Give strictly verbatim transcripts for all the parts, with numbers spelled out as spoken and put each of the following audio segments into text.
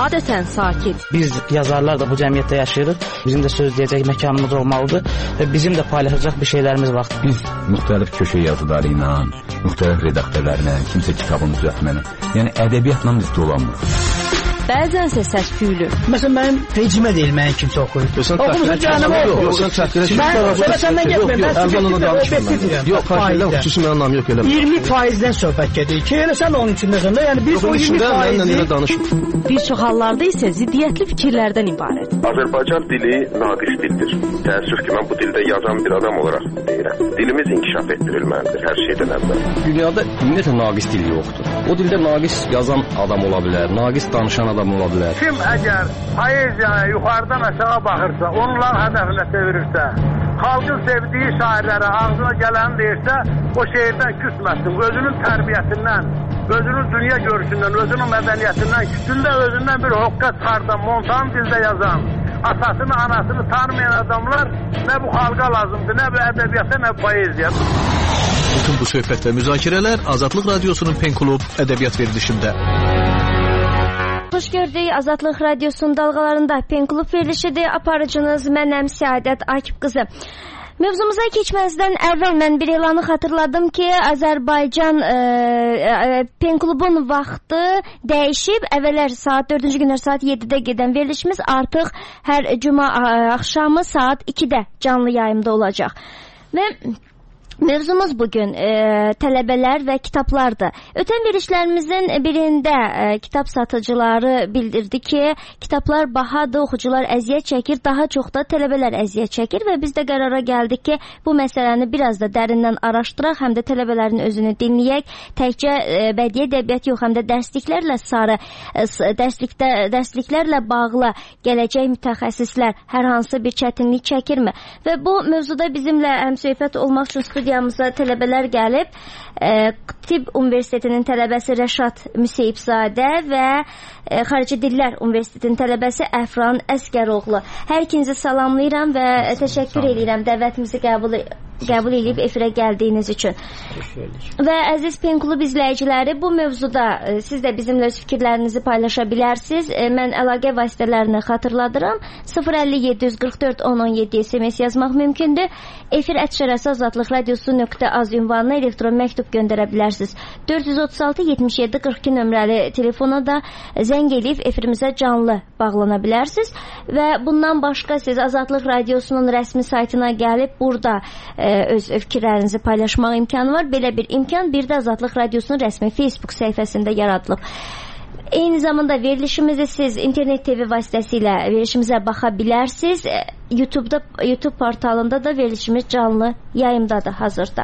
adətən sakit. Biz yazarlar da bu cəmiyyətdə yaşayırıq. Bizim də söz deyəcək məkanımız olmalıdır və bizim də paylaşacaq bir şeylərimiz var. Biz müxtəlif köşə yazıları ilə, müxtəlif redaktörlərlə, kimsə kitabını düzəltməni, yəni ədəbiyyatla biz dolanmırıq. Bəzənsə səs-küylü. Məsələn, mənim vecimə deyil, mənim kimsə oxuyur. Oxumuşsun canım, oxu. Sən çəkdirə Mən səndən getməyim, mən sizə yox, fayda xüsusi mənim anlam yox elə. iyirmi faizdən söhbət gedir ki, elə sən onun içindəsən də, yəni biz o iyirmi faizi bir çox hallarda isə ziddiyyətli fikirlərdən ibarət. Azərbaycan dili naqis dildir. Təəssüf ki, mən bu dildə yazan bir adam olaraq deyirəm. Dilimiz inkişaf etdirilməlidir hər şeydən əvvəl. Dünyada ümumiyyətlə naqis dil yoxdur. O dildə naqis yazan adam ola bilər, naqis danışan adam ola bilər. Kim əgər poeziyaya yuxarıdan aşağı baxırsa, onlar hədəfinə çevirirsə, xalqın sevdiyi şairlərə ağzına gələni deyirsə, o şeirdən küsməsin. Özünün tərbiyəsindən, özünün dünya görüşündən, özünün mədəniyyətindən, kütündə özündən bir hoqqa çıxardan, montan dildə yazan, atasını, anasını tanımayan adamlar nə bu xalqa lazımdır, nə bu ədəbiyyata, nə poeziya. Bütün bu söhbət və müzakirələr Azadlıq Radiosunun Pen Klub ədəbiyyat verilişində. Xoş gördük, Azadlıq Radiosunun dalğalarında Pen Klub verilişidir. Aparıcınız mənəm Səadət Akif qızı. Mövzumuza keçməzdən əvvəl mən bir elanı xatırladım ki, Azərbaycan e, e, Pen Klubun vaxtı dəyişib. Əvvəllər saat dördüncü günlər saat yeddidə gedən verilişimiz artıq hər cuma axşamı saat ikidə canlı yayımda olacaq. Və mövzumuz bugün e, tələbələr və kitablardır. Ötən verilişlərimizin birində e, kitab satıcıları bildirdi ki, kitablar bahadır, oxucular əziyyət çəkir, daha çox da tələbələr əziyyət çəkir və biz də qərara gəldik ki, bu məsələni biraz da dərindən araşdıraq, həm də tələbələrin özünü dinləyək, təkcə e, bədii ədəbiyyat yox, həm də dərsliklərlə sarı, e, dərslikdə, dərsliklərlə bağlı gələcək mütəxəssislər hər hansı bir çətinlik çəkirmi? Və bu mövzuda bizimlə həmsöhbət olmaq üçün studiya Studiyamıza tələbələr gəlib. E, Tibb Universitetinin tələbəsi Rəşad Müseyibzadə və e, Xarici Dillər Universitetinin tələbəsi Əfran Əsgəroğlu. Hər ikinizi salamlayıram və təşəkkür edirəm dəvətimizi qəbul qəbul edib efirə gəldiyiniz üçün. Və əziz Pen Klub izləyiciləri, bu mövzuda e, siz də bizimlə öz fikirlərinizi paylaşa bilərsiniz. E, mən əlaqə vasitələrini xatırladıram. sıfır əlli yeddi yüz qırx dörd on on yeddi S M S yazmaq mümkündür. Efir ət şərəsi azadlıq radiosu nöqtə az ünvanına elektron məktub göndərə bilərsiniz. dörd yüz otuz altı yetmiş yeddi qırx iki nömrəli telefona da zəng edib efirimizə canlı bağlana bilərsiniz. Və bundan başqa siz Azadlıq radiosunun rəsmi saytına gəlib burada e, öz fikirlərinizi paylaşmaq imkanı var. Belə bir imkan bir də Azadlıq radiosunun rəsmi Facebook səhifəsində yaradılıb. Eyni zamanda verilişimizi siz internet T V vasitəsilə verilişimizə baxa bilərsiniz. YouTube'da, YouTube portalında da verilişimiz canlı yayımdadır hazırda.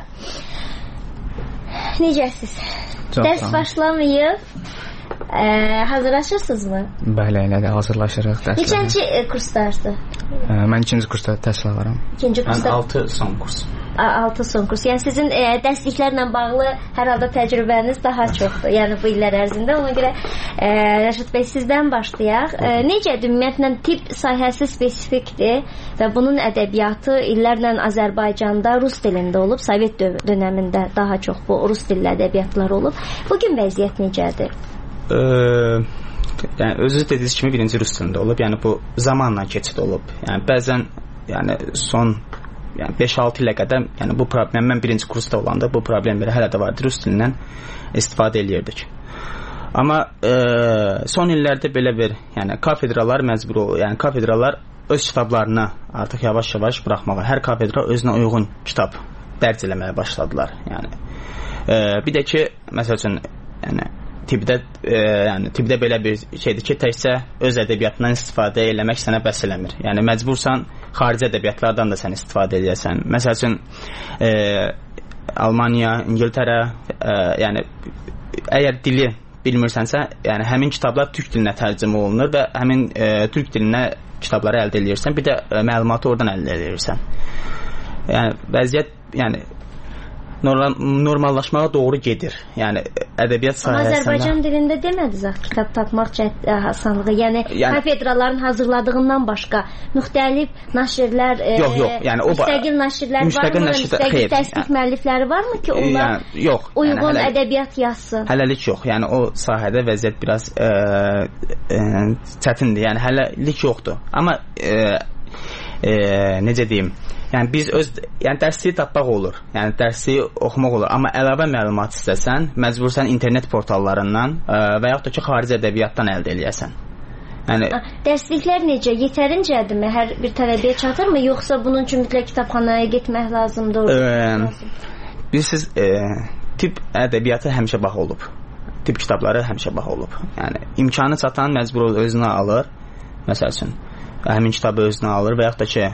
Necəsiz? Dərs başlamayıb. Ee, hazırlaşırsınızmı? Bəli, elə də hazırlaşırıq dərslərə. Neçənci e, kursdarsınız? Ee, mən ikinci kursda təhsil alıram. İkinci kursda? Mən altı son kurs. altı son kurs. Yəni sizin e, dərsliklərlə bağlı hər halda təcrübəniz daha çoxdur. Yəni bu illər ərzində. Ona görə e, Rəşad bəy sizdən başlayaq. E, necədir ümumiyyətlə tibb sahəsi spesifikdir və bunun ədəbiyyatı illərlə Azərbaycanda rus dilində olub. Sovet dönəmində daha çox bu rus dilli ədəbiyyatlar olub. Bugün vəziyyət necədir? Ee, yəni özünüz dediyiniz kimi birinci rus dilində olub. Yəni bu zamanla keçid olub. Yəni bəzən yəni son yəni beş altı ilə qədər yəni bu problem mən birinci kursda olanda bu problemləri hələ də vardı. Rus dilindən istifadə eləyirdik. Amma e, son illərdə belə bir yəni kafedralar məcbur olur. Yəni kafedralar öz kitablarını artıq yavaş-yavaş buraxmağa, hər kafedra özünə uyğun kitab dərc eləməyə başladılar. Yəni e, bir də ki, məsəl üçün yəni tibbdə e, yəni tibbdə belə bir şeydir ki, təkcə öz ədəbiyyatından istifadə eləmək sənə bəs eləmir. Yəni məcbursan xarici ədəbiyyatlardan da sən istifadə edəsən. Məsəl üçün e, Almaniya, İngiltərə, e, yəni əgər dili bilmirsənsə, yəni həmin kitablar türk dilinə tərcümə olunur və həmin e, türk dilinə kitabları əldə edirsən, bir də e, məlumatı oradan əldə edirsən. Yəni vəziyyət yəni normal, normallaşmağa doğru gedir. Yəni ədəbiyyat sahəsində. Azərbaycan dilində demədi zət kitab tapmaq asanlığı. Yəni, yəni kafedraların hazırladığından başqa müxtəlif nəşrlər, yox, yox, yəni o müstəqil nəşrlər müstəqil varmı? Nəşrdə, müstəqil xeyr, təsdiq yəni, müəllifləri varmı ki, onlar yəni, yox, uyğun yəni, hələ, ədəbiyyat yazsın? Hələlik yox. Yəni o sahədə vəziyyət biraz ə, ə, çətindir. Yəni hələlik yoxdur. Amma ə, ə, necə deyim? Yəni biz öz yəni dərsliyi tapmaq olur. Yəni dərsliyi oxumaq olur. Amma əlavə məlumat istəsən, məcbursan internet portallarından ə, və yaxud da ki, xarici ədəbiyyatdan əldə eləyəsən. Yəni dərsliklər necə? Yetərincədirmi? Hər bir tələbəyə çatırmı, yoxsa bunun üçün mütləq kitabxanaya getmək lazımdır? Ə, bilirsiniz, ə, tibb ədəbiyyatı həmişə baha olub. Tibb kitabları həmişə baha olub. Yəni imkanı çatan məcbur özünə alır. Məsəl üçün həmin kitabı özünə alır və yaxud da ki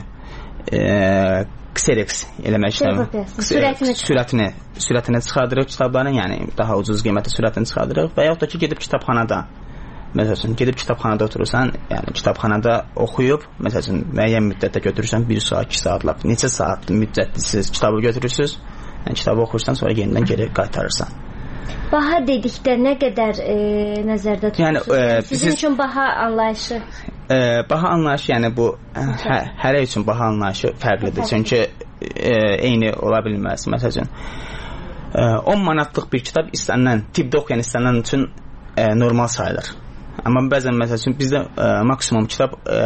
Xerox eləmək istəyir. Sürətini sürətini sürətini çıxardırıq kitabların, yəni daha ucuz qiymətə sürətini çıxardırıq və yaxud da ki gedib kitabxanada məsələn gedib kitabxanada oturursan, yəni kitabxanada oxuyub, məsələn müəyyən müddətdə götürürsən bir saat, iki saatlıq, neçə saat müddətlisiz kitabı götürürsüz, yəni kitabı oxursan, sonra yenidən geri qaytarırsan. Baha dedikdə nə qədər e, nəzərdə tutursunuz? Yəni, e, sizin siz, üçün baha anlayışı? E, baha anlayışı, yəni bu hə, hərə üçün baha anlayışı fərqlidir. Çünki e, eyni ola bilməz. Məsələn, e, on manatlıq bir kitab istənilən, tibbdə oxuyan istənilən üçün e, normal sayılır. Amma bəzən məsələn bizdə e, maksimum kitab e,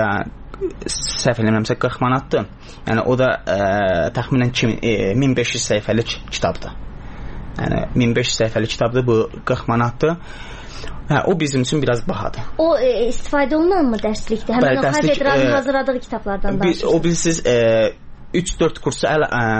səhv eləmirəmsə qırx manatdır. Yəni o da e, təxminən min beş yüz səhifəlik kitabdır. Yəni min beş yüz səhifəlik kitabdır, bu qırx manatdır. Hə, o bizim üçün biraz bahadır. O e, istifadə olunan mı dərslikdə? Həmin o kafedranın e, hazırladığı kitablardan danışırsınız. O bilsiz üç dörd kursu əl, ə,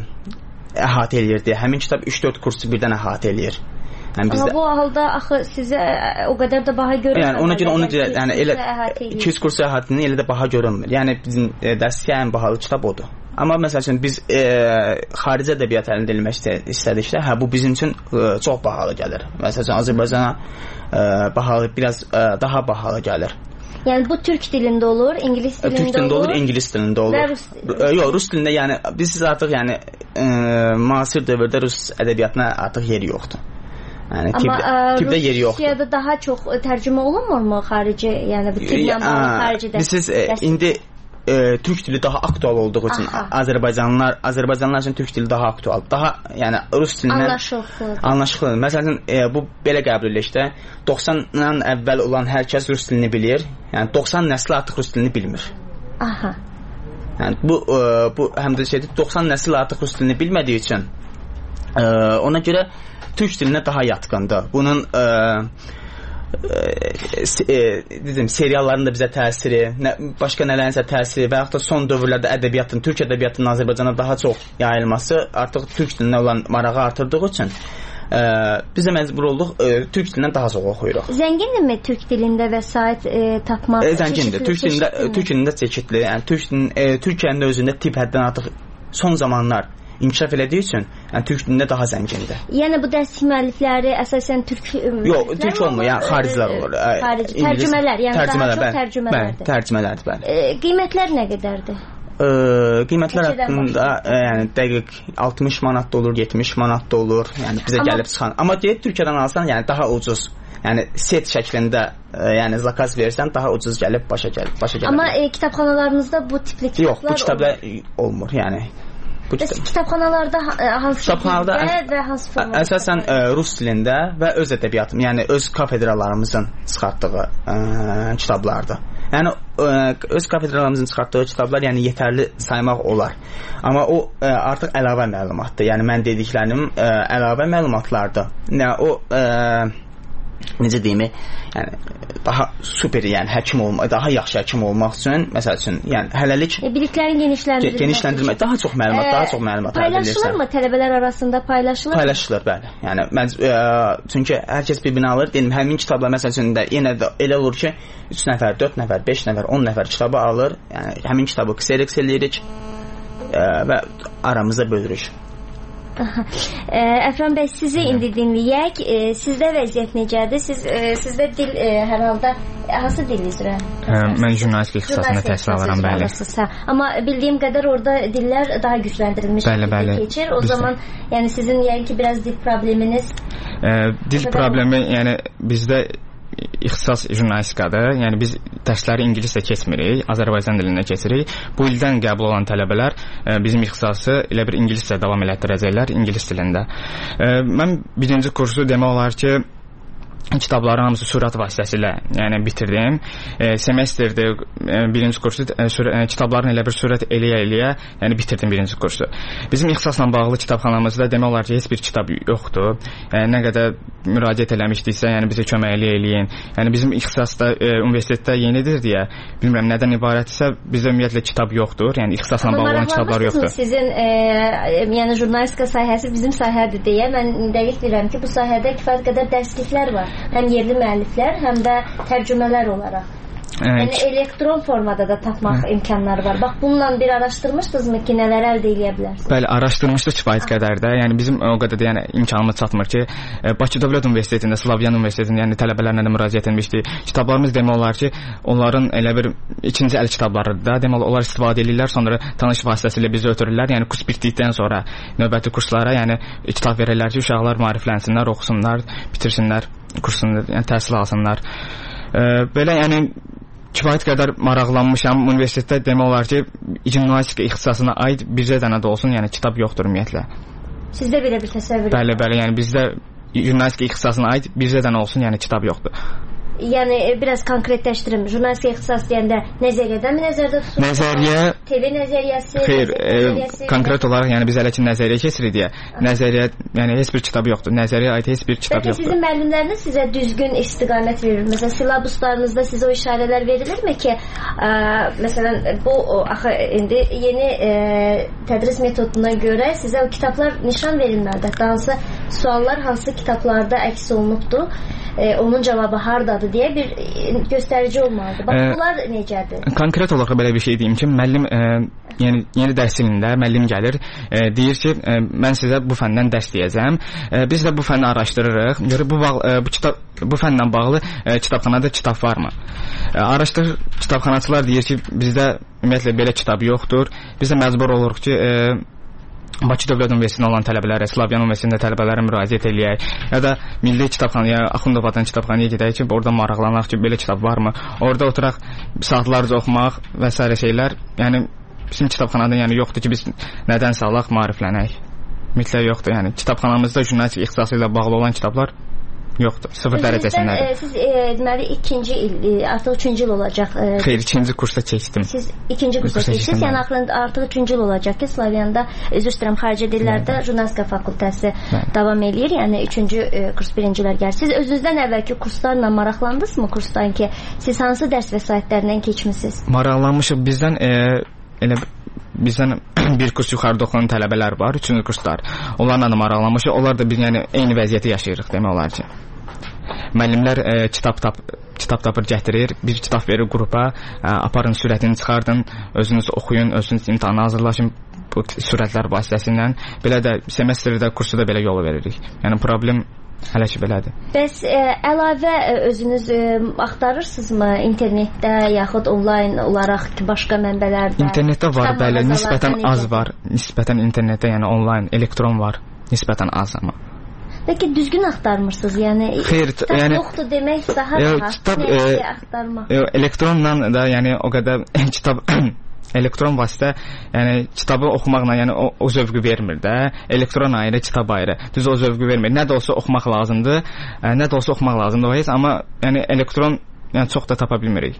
əhatə eləyirdi. Həmin kitab üç dörd kursu birdən əhatə eləyir. Yəni bizdə amma bu halda axı sizə o qədər də baha görünmür. Yəni ona görə ona görə yəni elə iki yüz kursu əhatəsini elə də baha görünmür. Yəni bizim e, dərslikdə ən bahalı kitab odur. Amma məsələn biz e, xarici ədəbiyyat əlində eləmək istədikdə, hə bu bizim üçün e, çox bahalı gəlir. Məsələn Azərbaycana e, bahalı biraz e, daha bahalı gəlir. Yəni bu türk dilində olur, ingilis dilində olur. Türk dilində olur, ingilis dilində olur. Və rus dilində. Yox, rus dilində yəni biz artıq yəni e, müasir dövrdə rus ədəbiyyatına artıq yeri yoxdur. Yəni tibbdə yeri yoxdur. Rusiyada daha çox tərcümə olunmurmu xarici, yəni bu tibblə bağlı xaricidə? Siz indi e, türk dili daha aktual olduğu üçün aha. Azərbaycanlılar Azərbaycanlılar üçün türk dili daha aktual. Daha yəni rus dilindən anlaşılır. Anlaşılır. Məsələn e, bu belə qəbul edilir ki, doxsandan əvvəl olan hər kəs rus dilini bilir. Yəni doxsan nəsli artıq rus dilini bilmir. Aha. Yəni bu e, bu həm də şeydir, doxsan nəsil artıq rus dilini bilmədiyi üçün e, ona görə türk dilinə daha yatqındır. Bunun e, e, dedim, serialların da bizə təsiri, nə, başqa nələrinsə təsiri və yaxud da son dövrlərdə ədəbiyyatın, türk ədəbiyyatının Azərbaycana daha çox yayılması artıq türk dilinə olan marağı artırdığı üçün e, bizə məcbur olduq e, türk dilindən daha çox oxuyuruq. Zəngindirmi türk dilində vəsait e, tapmaq? E, zəngindir. Türk dilində, türk dilində çeşidli. Yəni türk dilin, e, Türkiyənin özündə tibb həddən artıq son zamanlar inkişaf elədiyi üçün, yəni türk dilində daha zəngindir. Yəni bu dərs müəllifləri əsasən türk yox, türk olmur, yəni xaricilər olur. Xarici tərcümələr, yəni tərcümələr, daha çox tərcümələrdir. Bəli, tərcümələrdir, bəli. E, qiymətlər nə qədərdir? E, qiymətlər haqqında e, yəni dəqiq altmış manat da olur, yetmiş manat da olur. Yəni bizə amma gəlib çıxan. Amma deyək Türkiyədən alsan, yəni daha ucuz. Yəni set şəklində, e, yəni zakaz versən daha ucuz gəlib başa gəlib, başa gəlir. Amma e, kitabxanalarınızda bu tipli kitablar yox, bu kitablar olur. olmur, yəni. Kitab. Kitabxanalarda hansı kitabxanalarda və hansı formada? Əsasən ə, rus dilində və öz ədəbiyyatım, yəni öz kafedralarımızın çıxartdığı ə, kitablardır. Yəni ə, öz kafedralarımızın çıxartdığı kitablar yəni yetərli saymaq olar. Amma o ə, artıq əlavə məlumatdır. Yəni mən dediklərim ə, əlavə məlumatlardır. Yəni o ə, necə deyim, yəni daha super, yəni həkim olmaq, daha yaxşı həkim olmaq üçün, məsəl üçün, yəni hələlik e, biliklərin genişləndirilməsi, genişləndirmək, daha çox məlumat, e, daha çox məlumat əldə edirsən. Paylaşılırmı tələbələr arasında paylaşılır? Paylaşılır, bəli. Yəni mən e, çünki hər kəs bir-birini alır. Deyim, həmin kitablar məsəl üçün də yenə də elə olur ki, üç nəfər, dörd nəfər, beş nəfər, on nəfər kitabı alır. Yəni həmin kitabı Xerox eləyirik e, və aramızda bölürük. Əfran bəy, sizi indi dinləyək. E, sizdə vəziyyət necədir? Siz e, sizdə dil e, hər halda hansı dil üzrə? Hə, mən jurnalistika ixtisasında təhsil alıram, bəli. Amma bildiyim qədər orada dillər daha gücləndirilmiş bəli, bəli. keçir. O Biz zaman yəni sizin yəni ki biraz dil probleminiz e, dil problemi yəni bizdə ixtisas jurnalistikadır. Yəni biz dərsləri ingiliscə keçmirik, Azərbaycan dilində keçirik. Bu ildən qəbul olan tələbələr e, bizim ixtisası elə bir ingiliscə davam elətdirəcəklər, ingilis dilində. E, mən birinci kursu demək olar ki kitabların hamısı sürət vasitəsilə yəni bitirdim. E, semestrdə e, birinci kursu e, sürə, e, kitabların elə bir sürət eləyə-eləyə yəni bitirdim birinci kursu. Bizim ixtisasla bağlı kitabxanamızda demək olar ki heç bir kitab yoxdur. E, nə qədər müraciət eləmişdiksə, yəni bizə kömək eləyin. Yəni bizim ixtisasda e, universitetdə yenidir deyə, bilmirəm nədən ibarətsə, bizdə ümumiyyətlə kitab yoxdur. Yəni ixtisasla bağlı olan kitablar yoxdur. Sizin e, yəni jurnalistika sahəsi bizim sahədir deyə mən dəqiq bilirəm ki, bu sahədə kifayət qədər dərsliklər var. Həm yerli müəlliflər, həm də tərcümələr olaraq. Evet. Yəni elektron formada da tapmaq Hı. imkanları var. Bax bununla bir araşdırmışdınızmı ki, nələr əldə edə bilərsiniz? Bəli, araşdırmışdıq kifayət qədər də. Yəni bizim o qədər də yəni imkanımız çatmır ki, Bakı Dövlət Universitetində, Slavyan Universitetində yəni tələbələrlə də müraciət etmişdik. Kitablarımız demək olar ki, onların elə bir ikinci əl kitablarıdır da. Deməli onlar istifadə edirlər, sonra tanış vasitəsilə bizi ötürürlər. Yəni kurs bitdikdən sonra növbəti kurslara yəni kitab verirlər ki, uşaqlar maariflənsinlər, oxusunlar, bitirsinlər kursunu, yəni təhsil alsınlar. E, belə yəni kifayət qədər maraqlanmışam. Universitetdə demək olar ki, jurnalistika ixtisasına aid bircə dənə də olsun, yəni kitab yoxdur ümumiyyətlə. Sizdə belə bir təsəvvür? Bəli, bəli, yəni bizdə jurnalistika ixtisasına aid bircə dənə olsun, yəni kitab yoxdur. Yəni biraz konkretləşdirim. Jurnalistika ixtisası deyəndə nəzəriyyədən mi nəzərdə tutulur? Nəzəriyyə T V nəzəriyyəsi. Xeyr, e, konkret olaraq yəni biz hələ ki nəzəriyyə keçirik deyə. Nəzəriyyə, yəni heç bir kitab yoxdur. Nəzəriyyə aid heç bir kitab Peki, yoxdur. Sizin müəllimləriniz sizə düzgün istiqamət verir. Məsələn, silabuslarınızda sizə o işarələr verilirmi ki, ə, məsələn, bu o, axı indi yeni ə, tədris metoduna görə sizə o kitablar nişan verilməlidir. Hansı suallar hansı kitablarda əks olunubdur? E, onun cavabı hardadır deyə bir göstərici olmalıdır. Bax, e, bunlar necədir? Konkret olaraq belə bir şey deyim ki, müəllim e, yəni yeni dərs ilində müəllim gəlir, e, deyir ki, e, mən sizə bu fəndən dərs deyəcəm. E, biz də bu fənni araşdırırıq. Görə bu e, bu kitab bu fənlə bağlı e, kitabxanada kitab varmı? E, araşdırır, kitabxanaçılar deyir ki, bizdə ümumiyyətlə belə kitab yoxdur. Biz də məcbur oluruq ki, e, Bakı Dövlət Universitetində olan tələbələrə, Slavyan Universitetində tələbələrə müraciət eləyək. Ya da Milli Kitabxanaya, Axundovadan kitabxanaya gedək ki, orada maraqlanaq ki, belə kitab varmı? Orada oturaq saatlarca oxumaq və s. şeylər. Yəni bizim kitabxanada yəni yoxdur ki, biz nədənsə alaq, maariflənək. Mütləq yoxdur. Yəni kitabxanamızda jurnalistika ixtisası ilə bağlı olan kitablar yoxdur. Sıfır dərəcəsindədir. E, siz e, deməli ikinci il, e, artıq üçüncü il olacaq. E, Xeyr, ikinci kursda keçdim. Siz ikinci kursda keçdiniz. Yəni axırında artıq üçüncü il olacaq ki, Slavyanda, üzr istəyirəm, xarici dillərdə jurnalistika fakültəsi Bəli. davam eləyir. Yəni üçüncü e, kurs birincilər gəlir. Siz özünüzdən əvvəlki kurslarla maraqlandınızmı kursdan ki, siz hansı dərs vəsaitlərindən keçmisiniz? Maraqlanmışıq. Bizdən e, elə bizdən bir kurs yuxarıda oxuyan tələbələr var, üçüncü kurslar. Onlarla da maraqlanmışıq. Onlar da biz yəni eyni vəziyyəti yaşayırıq demək olar ki. Müəllimlər e, kitab tap kitab tapır gətirir, bir kitab verir qrupa, e, aparın sürətini çıxardın, özünüz oxuyun, özünüz imtahana hazırlaşın bu sürətlər vasitəsilə. Belə də semestrdə kursu da belə yol veririk. Yəni problem hələ ki belədir. Bəs ə, əlavə ə, özünüz ə, axtarırsınızmı internetdə yaxud onlayn olaraq ki, başqa mənbələrdə? İnternetdə var, bəli, nisbətən az var. Nisbətən internetdə, yəni onlayn, elektron var. Nisbətən az amma. Bəlkə düzgün axtarmırsınız, yəni Xeyr, kitab yəni, yoxdur demək daha yox, rahat. Kitab, Nə e, axtarmaq? Yox, elektronla da yəni o qədər kitab elektron vasitə, yəni kitabı oxumaqla yəni o, o zövqü vermir də. Elektron ayrı, kitab ayrı. Düz o zövqü vermir. Nə də olsa oxumaq lazımdır. Ə, nə də olsa oxumaq lazımdır o heç, amma yəni elektron yəni çox da tapa bilmirik.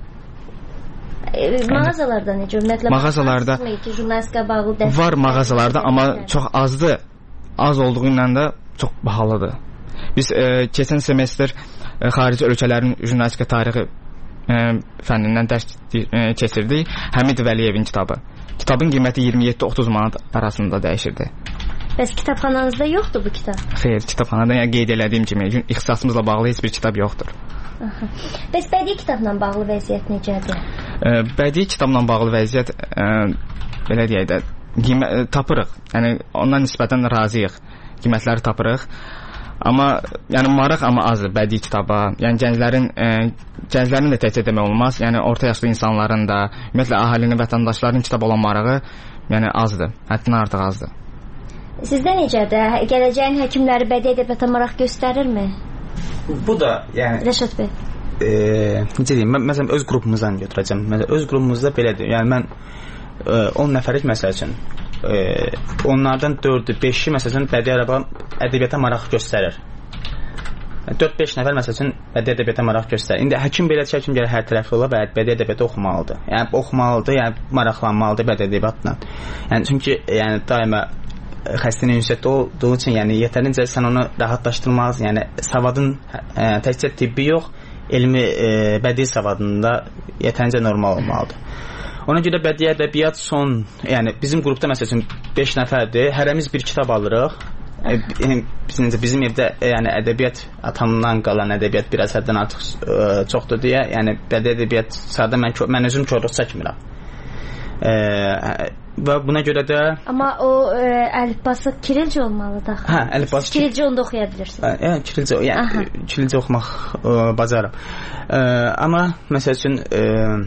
E, mağazalarda necə? Ümumiyyətlə mağazalarda ki, jurnalistika bağlı dərs var mağazalarda, amma çox azdır. Az olduğu ilə də çox bahalıdır. Biz e, keçən semestr e, xarici ölkələrin jurnalistika tarixi e, fənnindən dərs e, keçirdik. Həmid Vəliyevin kitabı. Kitabın qiyməti iyirmi yeddi otuz manat arasında dəyişirdi. Bəs kitabxananızda yoxdur bu kitab? Xeyr, kitabxanada yəni qeyd elədiyim kimi ixtisasımızla bağlı heç bir kitab yoxdur. Aha. Bəs bədii kitabla bağlı vəziyyət necədir? E, bədii kitabla bağlı vəziyyət e, belə deyək də qiymət tapırıq. Yəni ondan nisbətən razıyıq. Qiymətləri tapırıq. Amma yəni maraq amma azdır bədii kitaba. Yəni gənclərin e, gənclərin də təkcə demək olmaz. Yəni orta yaşlı insanların da, ümumiyyətlə əhalinin, vətəndaşların kitab olan marağı yəni azdır. Həddindən artıq azdır. Sizdə necədir? Gələcəyin həkimləri bədii ədəbiyyata maraq göstərirmi? Bu da yəni Rəşad bəy. E, necə deyim? Mən məsələn öz qrupumuzdan götürəcəm. Məsələn öz qrupumuzda belədir. Yəni mən e, on nəfərlik məsəl üçün Ee, onlardan dördü, beşi məsələn bədii ədəbiyyata maraq göstərir. dörd beş nəfər məsələn bədii ədəbiyyata maraq göstərir. İndi həkim belə həkim gəlir hər tərəfli ola və bədii ədəbiyyatı oxumalıdır. Yəni oxumalıdır, yəni maraqlanmalıdır bədii ədəbiyyatla. Yəni çünki yəni daima xəstənin ünsiyyətdə olduğu üçün yəni yetərincə sən onu rahatlaşdırmalısın. Yəni savadın ə, təkcə tibbi yox, elmi ə, bədii savadında yetərincə normal olmalıdır. Ona görə bədii ədəbiyyat son, yəni bizim qrupda məsələn beş nəfərdir. Hərəmiz bir kitab alırıq. Yəni bizim, bizim evdə yəni ədəbiyyat atamdan qalan ədəbiyyat bir əsərdən artıq ə, çoxdur deyə, yəni bədii ədəbiyyat sadə mən mən özüm çoxluq çəkmirəm. Ə, və buna görə də amma o ə, əlifbası kirilcə olmalıdır. Hə, əlifbası kirilcə onda oxuya bilirsiniz. Yəni kirilcə, yəni kirilcə oxumaq ə, bacarıram. Ə, amma məsəl üçün ə,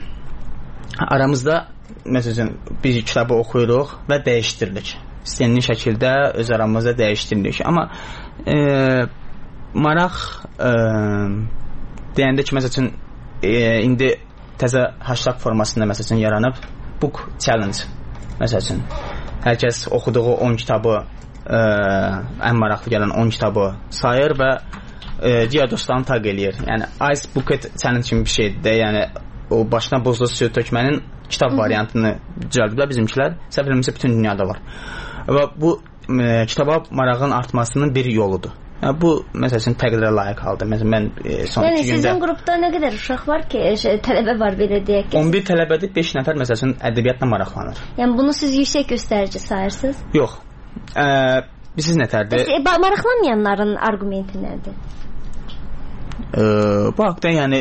aramızda məsələn biz kitabı oxuyuruq və dəyişdiririk. İstənilən şəkildə öz aramızda dəyişdiririk. Amma e, maraq e, deyəndə ki məsələn e, indi təzə hashtag formasında məsələn yaranıb book challenge. Məsələn hər kəs oxuduğu on kitabı e, ən maraqlı gələn on kitabı sayır və e, digər dostlarını taq eləyir. Yəni Ice Bucket Challenge kimi bir şeydir. Yəni o başdan bozduğu suyu tökmənin kitab variantını düzəldiblər bizimkilər. Səhv eləmirəmsə bütün dünyada var. Və bu e, kitaba marağın artmasının bir yoludur. Yəni bu məsələn təqdirə layiq haldır. Məsələn mən e, son yəni, iki gündə Yəni sizin qrupda nə qədər uşaq var ki, şey, tələbə var belə deyək ki? on bir tələbədir, beş nəfər məsələn ədəbiyyatla maraqlanır. Yəni bunu siz yüksək göstərici sayırsınız? Yox. Ə, siz nətərdir? Bəs, maraqlanmayanların arqumenti nədir? Ə, bu haqda yəni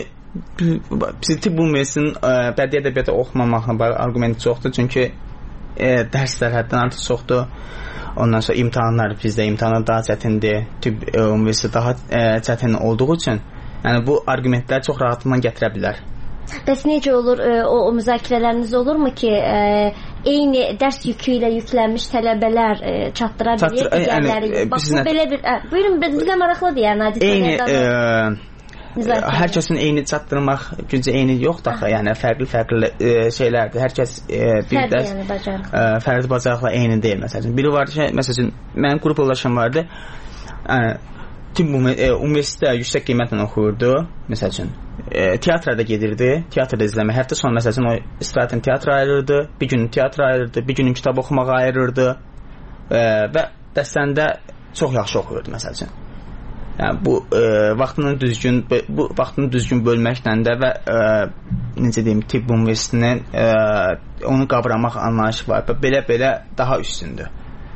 bizi tibb ümumiyyəsinin bədii ədəbiyyatı oxumamaqla bağlı arqumenti çoxdur. Çünki e, dərslər həddən artıq çoxdur. Ondan sonra imtahanlar bizdə imtahanlar daha çətindir. Tibb ümumiyyəsi daha e, çətin olduğu üçün yəni bu arqumentləri çox rahatlıqla gətirə bilər. Bəs necə olur e, o, o müzakirələriniz olurmu ki e, eyni dərs yükü ilə yüklənmiş tələbələr e, çatdıra bilir digərləri? Yəni, bax bu belə bir ə, buyurun bizə maraqlıdır yəni hadisə. Eyni e, hər kəsin eyni çatdırmaq gücü eyni yoxdur axı. Yəni fərqli-fərqli e, şeylərdir. Hər kəs e, bir dərs yəni, bacarıq. e, fərdi bacarıqla eyni deyil məsələn. Biri var ki, məsələn mənim qrup yoldaşım vardı. E, tibb e, universitetdə yüksək qiymətlə oxuyurdu. Məsələn, e, teatrda gedirdi, teatrda izləmək. Həftə sonu məsələn o istirahətən teatra ayırırdı, bir gün teatra ayırırdı, bir gün kitab oxumağa ayırırdı. E, və dərslərində çox yaxşı oxuyurdu məsələn. Yəni bu e, vaxtını düzgün bu vaxtını düzgün bölməklə də və e, necə deyim tibb universitetinin e, onu qavramaq anlayışı var. Belə-belə daha üstündür.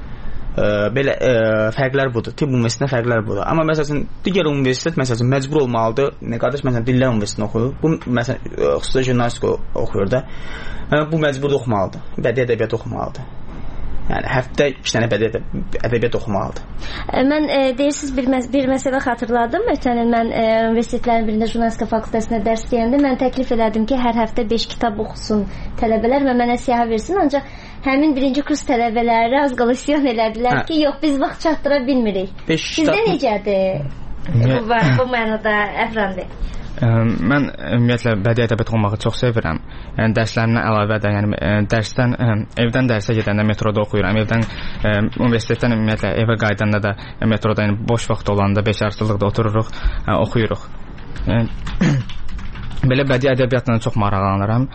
E, belə e, fərqlər budur. Tibb universitetində fərqlər budur. Amma məsələn digər universitet məsələn məcbur olmalıdır. Nə qardaş məsələn dillər universitetində oxuyur. Bu məsələn xüsusi jurnalistika oxuyur da. E, bu məcbur oxumalıdır. Bədii ədəbiyyat oxumalıdır. Yəni həftə iki dənə bədii ədəbiyyat oxumalıdır. Mən e, deyirsiniz bir, məs bir məsələ xatırladım. Ötən il mən e, universitetlərin birində jurnalistika fakültəsində dərs deyəndə mən təklif elədim ki, hər həftə beş kitab oxusun tələbələr və mənə siyahı versin. Ancaq həmin birinci kurs tələbələri az qala isyan elədilər hə. ki, yox biz vaxt çatdıra bilmirik. Sizdə kitab... necədir? Bu var bu mənada Əfran bəy. Mən ümumiyyətlə bədii ədəbiyyat oxumağı çox sevirəm. Yəni dərslərimdən əlavə də, yəni ə, dərsdən ə, evdən dərsə gedəndə metroda oxuyuram. Evdən ə, universitetdən ümumiyyətlə evə qayıdanda da ə, metroda, yəni boş vaxt olanda beş artırlıqda otururuq, ə, oxuyuruq. Yəni belə bədii ədəbiyyatla çox maraqlanıram.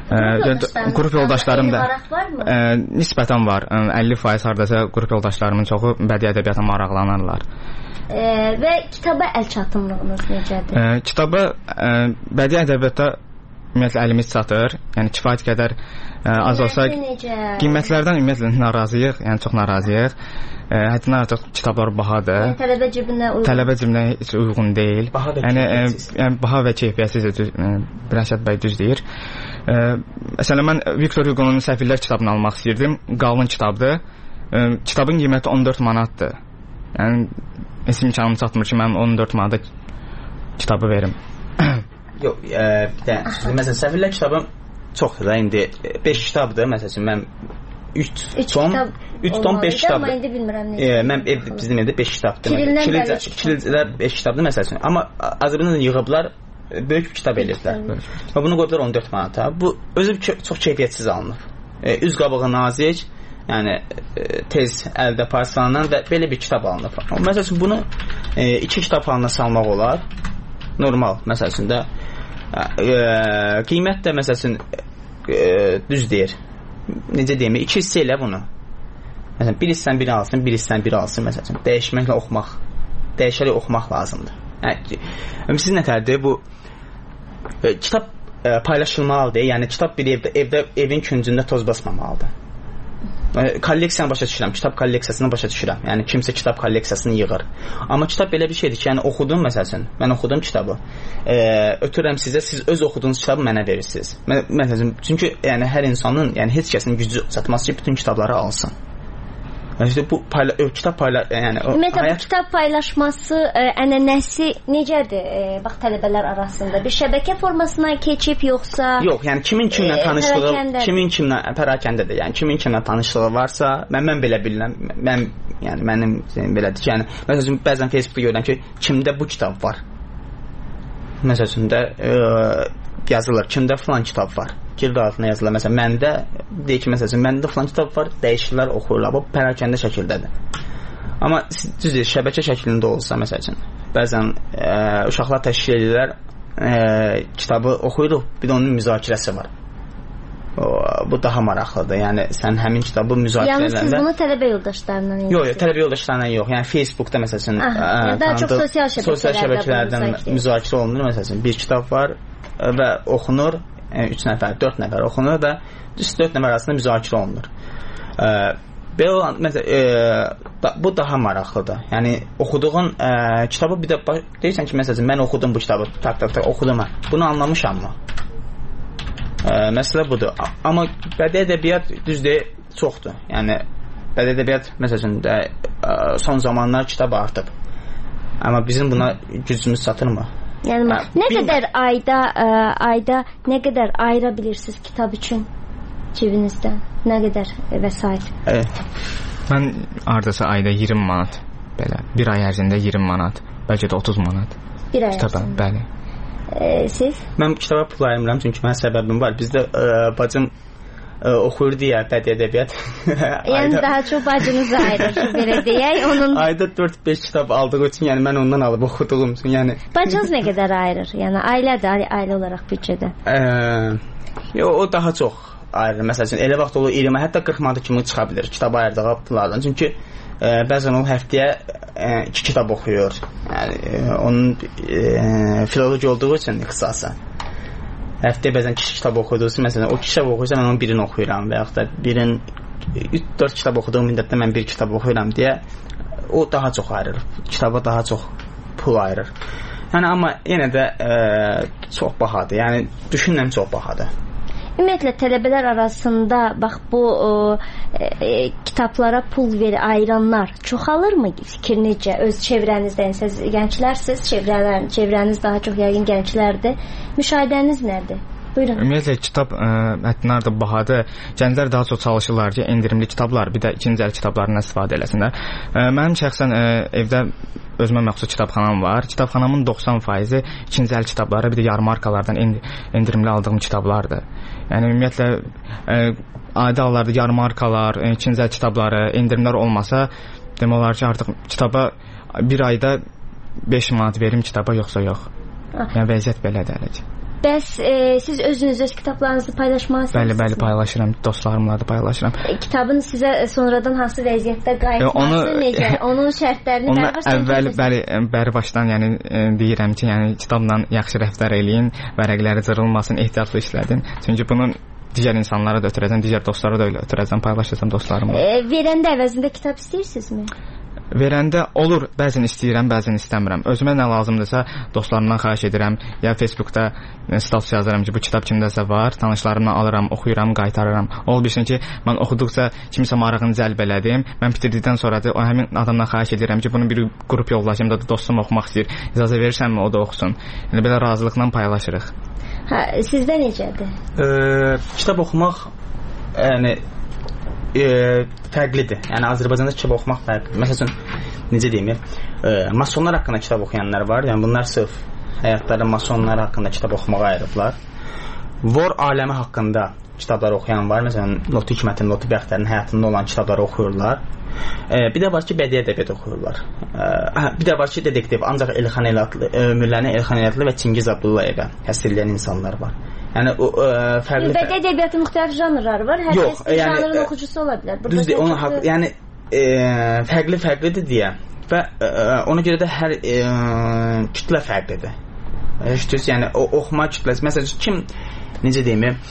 Qrup yoldaşlarım da ə, nisbətən var. əlli faiz hardasa qrup yoldaşlarımın çoxu bədii ədəbiyyata maraqlanırlar. E, və kitaba əl çatımlığınız necədir? E, kitaba ə, bədii ədəbiyyatda ümumiyyətlə əlimiz çatır. Yəni kifayət qədər ə, az olsa qiymətlərdən ümumiyyətlə narazıyıq, yəni çox narazıyıq. Ə, həddindən artıq kitablar bahadır. Yəni tələbə cibinə uyğun. Tələbə cibinə heç uyğun deyil. Baha yəni, ə, yəni baha və keyfiyyətsiz düz, ə, Rəşad bəy düz deyir. E, məsələn mən Victor Hugo'nun Səfirlər kitabını almaq istirdim. Qalın kitabdır. E, kitabın qiyməti on dörd manatdır. Yəni heç imkanım çatmır ki, mən on dörd manata kitabı verim. Yox, e, bir də məsələn Səfirlər kitabı çoxdur da indi beş kitabdır. Məsələn mən üç tom üç tom beş kitabdır. Amma indi bilmirəm necə. E, mən ev, bizim evdə beş kitabdır. Kirilcə beş kitabdır məsələn. Amma Azərbaycandan yığıblar böyük bir kitab eləyiblər. Və bunu qoyublar on dörd manata. Bu özü çox keyfiyyətsiz alınıb. E, üz qabağı nazik, yəni e, tez əldə parçalanan və belə bir kitab alınıb. Məsələn bunu e, iki kitab halına salmaq olar. Normal məsələn də e, qiymət də məsələn e, düz deyir. Necə deyim, iki hissə elə bunu. Məsələn bir hissən biri alsın, bir hissən biri alsın məsələn. Dəyişməklə oxumaq, dəyişərək oxumaq lazımdır. Yəni siz nətərdir bu e, kitab e, paylaşılmalıdır. Yəni kitab bir evdə, evdə evin küncündə toz basmamalıdır. E, kolleksiyanı başa düşürəm, kitab kolleksiyasını başa düşürəm. Yəni kimsə kitab kolleksiyasını yığır. Amma kitab belə bir şeydir ki, yəni oxudum məsələn, mən oxudum kitabı. E, ötürürəm sizə, siz öz oxuduğunuz kitabı mənə verirsiniz. Məsələn, çünki yəni hər insanın, yəni heç kəsin gücü çatmaz ki, bütün kitabları alsın. Yəni bu payla, o, kitab payla, yəni o Ümumiyyətlə hayat... bu kitab paylaşması ə, ənənəsi necədir? Ə, bax tələbələr arasında bir şəbəkə formasına keçib yoxsa? Yox, yəni kimin kimlə tanışlığı, ə, kimin kimlə pərakəndədir. Yəni kimin kimlə tanışlığı varsa, mən mən belə bilirəm. Mən yəni mənim belədir ki, yəni məsələn bəzən Facebookda görürəm ki, kimdə bu kitab var. Məsələn də ə, yazılır, kimdə falan kitab var. Girdi altına yazılır. Məsələn, məndə deyək ki, məsələn, məndə falan kitab var, dəyişirlər, oxuyurlar. Bu pərakəndə şəkildədir. Amma düzdür, şəbəkə şəklində olsa, məsələn, bəzən e, uşaqlar təşkil edirlər, e, kitabı oxuyuruq, bir də onun müzakirəsi var. O, bu daha maraqlıdır. Yəni sən həmin kitabı müzakirə edəndə... Yəni siz bunu tələbə yoldaşlarından edirsiniz? Yox, yox, tələbə yoldaşlarından yox. Yəni Facebookda məsələn, Aha, ə, yəni daha çox sosial şəbəkələrdə, sosial şəbəkələrdən müzakirə olunur. Məsələn, bir kitab var və oxunur. üç nəfər, dörd nəfər oxunur və üç dörd nəfər arasında müzakirə olunur. E, belə olan məsələn e, da, bu daha maraqlıdır. Yəni oxuduğun e, kitabı bir də deyirsən ki, məsələn mən oxudum bu kitabı, tak tak tak oxudum. Bunu anlamışammı? E, məsələ budur. Amma bədii ədəbiyyat düzdür, çoxdur. Yəni bədii ədəbiyyat məsələn də e, son zamanlar kitab artıb. Amma bizim buna gücümüz çatırmı? Yəni hə, nə bilmə. qədər ayda ə, ayda nə qədər ayıra bilirsiniz kitab üçün cibinizdən? Nə qədər vəsait? Evet. Mən hardasa ayda iyirmi manat belə. Bir ay ərzində iyirmi manat, bəlkə də otuz manat. Bir ay kitaba, bəli. E, siz? Mən kitaba pul ayırmıram çünki mənim səbəbim var. Bizdə ə, bacım ə, oxuyur deyə bədii ədəbiyyat. Yəni ayda... daha çox bacınız ayırır belə deyək. Onun ayda dörd beş kitab aldığı üçün, yəni mən ondan alıb oxuduğum üçün, yəni bacınız nə qədər ayırır? Yəni ailədə, ailə olaraq büdcədə. Ə, yo, o daha çox ayırır. Məsələn, elə vaxt olur iyirmi, hətta qırx manat kimi çıxa bilər kitab ayırdığı pullardan. Çünki ə, bəzən o həftəyə ə, iki kitab oxuyur. Yəni ə, onun ə, filologiya olduğu üçün ixtisası. Həftəyə bəzən kişi kitab oxuduğu üçün, məsələn, o kitab oxuyursa mən onun birini oxuyuram və yaxud da birin üç dörd kitab oxuduğum müddətdə mən bir kitab oxuyuram deyə o daha çox ayırır. Kitaba daha çox pul ayırır. Yəni amma yenə də ə, çox bahadır. Yəni düşünürəm çox bahadır. Ümumiyyətlə tələbələr arasında bax bu o, e, kitablara pul ver ayıranlar çoxalırmı? Fikir necə? Öz çevrənizdə, yəni siz gənclərsiniz, çevrələr, çevrəniz daha çox yəqin gənclərdir. Müşahidəniz nədir? Buyurun. Ümumiyyətlə kitab mətnlər də bahadır. Gənclər daha çox çalışırlar ki, endirimli kitablar, bir də ikinci əl kitablarından istifadə eləsinlər. Ə, mənim şəxsən ə, evdə özümə məxsus kitabxanam var. Kitabxanamın doxsan faizi ikinci əl kitabları, bir də yarmarkalardan endirimli aldığım kitablardır. Yəni ümumiyyətlə ə, adi hallarda yarmarkalar, ikinci əl kitabları, endirimlər olmasa, demək olar ki, artıq kitaba bir ayda beş manat verim kitaba, yoxsa yox. Yəni vəziyyət belədir hələ. Bəs e, siz özünüz öz kitablarınızı paylaşmağı Bəli, bəli, paylaşıram. Dostlarımla da paylaşıram. E, kitabın sizə sonradan hansı vəziyyətdə qayıtması e, necə? Onun şərtlərini bəri başdan əvvəl, bəli, bəri başdan yəni e, deyirəm ki, yəni kitabla yaxşı rəftar eləyin, vərəqləri cırılmasın, ehtiyatlı işlədin. Çünki bunun digər insanlara da ötürəcəm, digər dostlara da öyle ötürəcəm, paylaşacağam dostlarımla. E, verəndə əvəzində kitab istəyirsinizmi? verəndə olur, bəzən istəyirəm, bəzən istəmirəm. Özümə nə lazımdırsa dostlarımdan xahiş edirəm, ya Facebookda status yazıram ki, bu kitab kimdəsə var, tanışlarımdan alıram, oxuyuram, qaytarıram. Ol bilsin ki, mən oxuduqca kimisə marağını cəlb elədim. Mən bitirdikdən sonra da o həmin adamdan xahiş edirəm ki, bunu bir qrup yoldaşım da dostum oxumaq istəyir. İcazə verirsənmi o da oxusun. Yəni belə razılıqla paylaşırıq. Hə, sizdə necədir? E, kitab oxumaq yəni e, fərqlidir. Yəni Azərbaycanda kitab oxumaq fərqlidir. Məsələn, necə deyim, e, masonlar haqqında kitab oxuyanlar var. Yəni bunlar sırf həyatlarında masonlar haqqında kitab oxumağa ayırıblar. Vor aləmi haqqında kitablar oxuyan var. Məsələn, Lotu Hikmətin, Lotu Bəxtərin həyatında olan kitabları oxuyurlar. E, bir də var ki, bədii ədəbiyyat oxuyurlar. E, bir də var ki, detektiv, ancaq Elxan Elatlı, ömürlərini Elxan Elatlı və Çingiz Abdullayevə həsr edən insanlar var. Yəni o e, fərqli bədii ədəbiyyatın müxtəlif janrları var. Hər yox, kəs yəni, janrın oxucusu ola bilər. Düzdür, onun haqq, yəni e, fərqli fərqlidir deyə və e, ona görə də hər e, kütlə fərqlidir. Eşidirsiniz, yəni o oxuma kütləsi. Məsələn, kim necə deyim, e,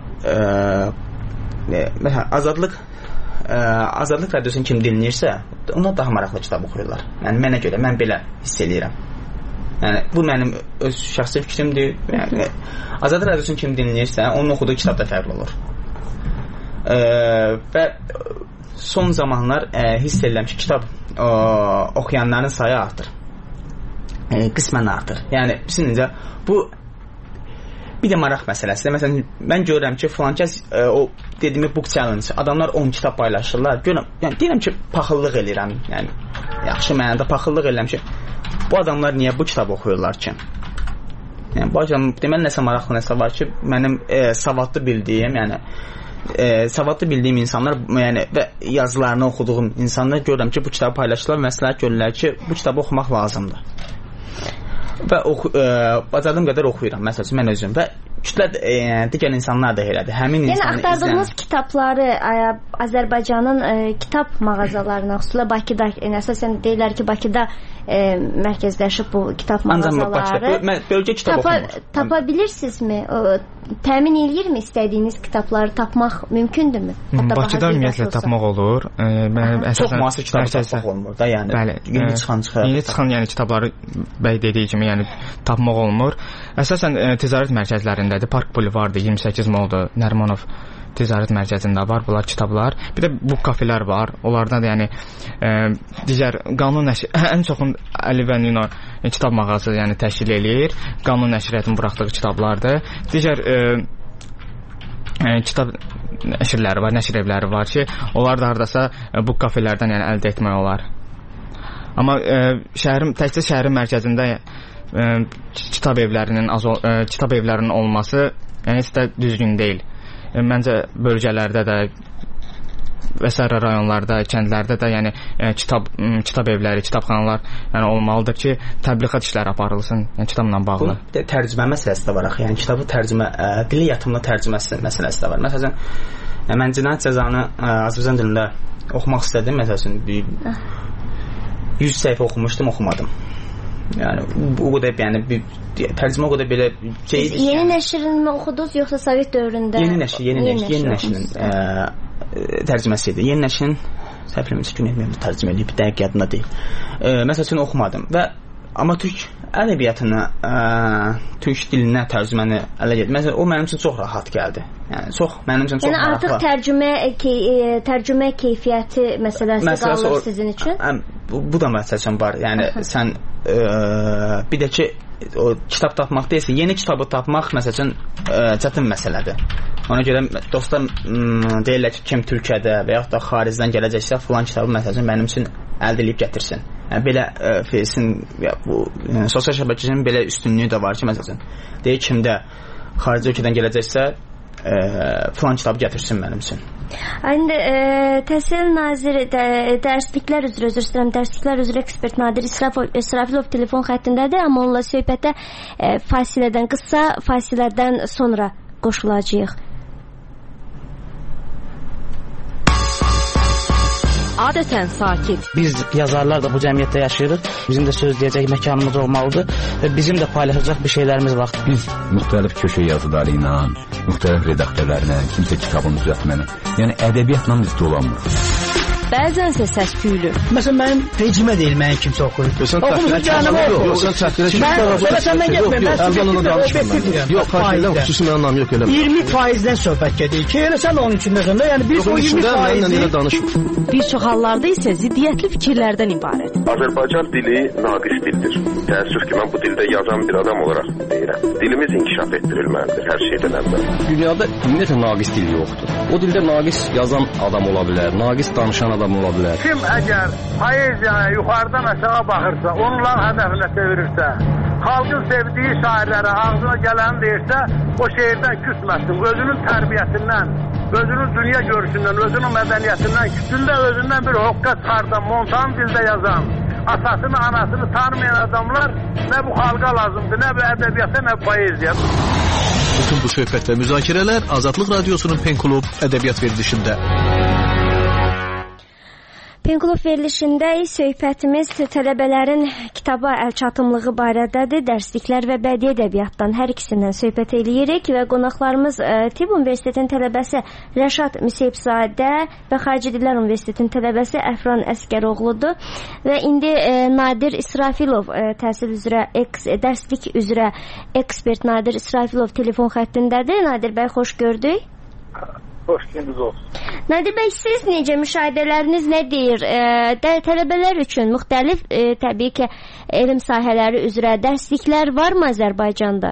e, məsələn, Azadlıq Ə, Azadlıq radiosunu kim dinləyirsə, ona daha maraqlı kitab oxuyurlar. Yəni mənə görə, mən belə hiss edirəm. Yəni bu mənim öz şəxsi fikrimdir. Yəni Azadlıq radiosunu kim dinləyirsə, onun oxuduğu kitab da fərqli olur. Ə, və son zamanlar ə, hiss edirəm ki, kitab ə, oxuyanların sayı artır. Ə, qismən artır. Yəni sizcə bu bir də maraq məsələsidir. Məsələn, mən görürəm ki, filan kəs e, o dediyim book challenge, adamlar on kitab paylaşırlar. Görürəm, yəni deyirəm ki, paxıllıq eləyirəm. Yəni yaxşı mənada paxıllıq eləyirəm ki, bu adamlar niyə bu kitab oxuyurlar ki? Yəni bu adam deməli nəsə maraqlı nəsə var ki, mənim e, savadlı bildiyim, yəni e, savadlı bildiyim insanlar, yəni və yazılarını oxuduğum insanlar görürəm ki, bu kitabı paylaşırlar, məsləhət görürlər ki, bu kitabı oxumaq lazımdır. Və oxu, e, bacardığım qədər oxuyuram, məsələn, mən özüm və kütlə e, digər insanlar da elədir. Həmin yəni, insanı axtardığınız izləyən... kitabları ə, Azərbaycanın ə, kitab mağazalarına, xüsusilə Bakıda, yəni, əsasən deyirlər ki, Bakıda ə, mərkəzləşib bu kitab mağazaları. Ancaq bölgə kitab tapa, oxumur. Tapa bilirsinizmi? O, təmin eləyirmi istədiyiniz kitabları tapmaq mümkündürmü? Bakıda ümumiyyətlə tapmaq olur. E, mən çox müasir kitab tapmaq olmur da, yəni. Bəli, yeni çıxan çıxır. Yeni çıxan yəni kitabları bəy dediyi kimi, yəni tapmaq olmur. Əsasən e, ticarət mərkəzlərindədir. Park Bulvardı, iyirmi səkkiz Moldu, Nərimanov ticarət mərkəzində var bunlar kitablar. Bir də bu kafelər var. Onlarda da yəni e, digər qanun nəşr ən çoxun Əli və Nino e, kitab mağazası yəni təşkil eləyir. Qanun nəşriyyatının buraxdığı kitablardır. Digər e, e, kitab nəşrləri var, nəşr evləri var ki, onlar da hardasa e, bu kafelərdən yəni əldə etmək olar. Amma e, şəhərin təkcə şəhərin mərkəzində e, kitab evlərinin az e, kitab evlərinin olması yəni heç də düzgün deyil. E, məncə bölgələrdə də və sair rayonlarda, kəndlərdə də yəni e, kitab kitab evləri, kitabxanalar yəni olmalıdır ki, təbliğat işləri aparılsın, yəni kitabla bağlı. Bu tərcümə məsələsi də var axı. Yəni kitabı tərcümə, ə, dili yatımlı tərcüməsi məsələsi də var. Məsələn, ə, mən Cinayət Cəzanı ə, Azərbaycan dilində oxumaq istədim. Məsələn, yüz səhifə oxumuşdum, oxumadım. Yəni bu qədər yəni bir tərcümə o qədər belə şey. Siz yeni nəşrini oxudunuz yoxsa Sovet dövründə? Yeni nəşr, yeni nəşr, yeni nəşrin tərcüməsi idi. Yeni nəşrin səhifələrimiz gün etməyəm tərcümə edib, dəqiq yadımda deyil. E, məsələn oxumadım və amma türk ədəbiyyatına, ə, türk dilinə tərcüməni ələ getdi. Məsələn, o mənim üçün çox rahat gəldi. Yəni çox mənim üçün çox yəni, maraqlı. Yəni artıq tərcümə key, e, tərcümə keyfiyyəti məsələsi məsələsi qalır o, sizin üçün? Ə, bu, bu da məsələn var. Yəni aha. Sən ə, bir də ki o kitab tapmaq deyilsə, yeni kitabı tapmaq məsələn ə, çətin məsələdir. Ona görə dostlar m, deyirlər ki, kim Türkiyədə və yaxud da xaricdən gələcəksə, filan kitabı məsələn mənim üçün əldə edib gətirsin. Yəni belə ə, Facein ya bu ə, sosial şəbəkənin belə üstünlüyü də var ki, məsələn, deyir kimdə xarici ölkədən gələcəksə, ə, filan kitabı gətirsin mənim üçün. İndi e, Təhsil Naziri də, dərsliklər üzrə, özür istəyirəm, dərsliklər üzrə ekspert Nadir İsrafilov telefon xəttindədir, amma onunla söhbətə e, fasilədən, qısa fasilədən sonra qoşulacağıq. Adətən sakit. Biz yazarlar da bu cəmiyyətdə yaşayırıq. Bizim də söz deyəcək məkanımız olmalıdır və bizim də paylaşacaq bir şeylərimiz var. Biz müxtəlif köşə yazıları ilə, müxtəlif redaktörlərlə, kimsə kitabını düzəltməni, yəni ədəbiyyatla biz dolanmırıq. bəzənsə səs-küylü. Məsələn, mənim rejimə deyil, mənim kimsə oxuyur. Oxumuşum canımı oxuyur. Yox, sən çəkdirə ki, sonra səndən getmir. Mən əvvələn danışmıram. Yox, faizdən xüsusi mənim anlamı yox elə. iyirmi faizdən söhbət gedir ki, elə sən onun içindəsən də, yəni biz o iyirmi faizi bir çox hallarda isə ziddiyyətli fikirlərdən ibarət. Azərbaycan dili naqis dildir. Təəssüf ki, mən bu dildə yazan bir adam olaraq deyirəm. Dilimiz inkişaf etdirilməlidir hər şeydən əvvəl. Dünyada ümumiyyətlə naqis dil yoxdur. O dildə naqis yazan adam ola bilər, naqis danışan adam ola bilər. Kim əgər poeziyaya yuxarıdan aşağı baxırsa, onların hədəfinə çevirirsə, xalqın sevdiyi şairlərə ağzına gələni deyirsə, o şeirdən küsməsin. Özünün tərbiyəsindən, özünün dünya görüşündən, özünün mədəniyyətindən, kütündə özündən bir hoqqa çıxardan, montan dildə yazan, atasını, anasını tanımayan adamlar nə bu xalqa lazımdır, nə bu ədəbiyyata, nə bu poeziya. Bütün bu söhbət və müzakirələr Azadlıq Radiosunun Penklub ədəbiyyat verilişində. Penklub verilişində söhbətimiz tələbələrin kitaba əlçatımlığı barədədir. Dərsliklər və bədii ədəbiyyatdan hər ikisindən söhbət eləyirik və qonaqlarımız Tibb Universitetinin tələbəsi Rəşad Müseyibzadə və Xarici Dillər Universitetinin tələbəsi Əfran Əskəroğludur və indi Nadir İsrafilov təhsil üzrə dərslik üzrə ekspert Nadir İsrafilov telefon xəttindədir. Nadir bəy, xoş gördük. Xoş gününüz olsun. Nadir bəy, siz necə, müşahidələriniz nə deyir? E, tələbələr üçün müxtəlif e, təbii ki, elm sahələri üzrə dərsliklər varmı Azərbaycanda?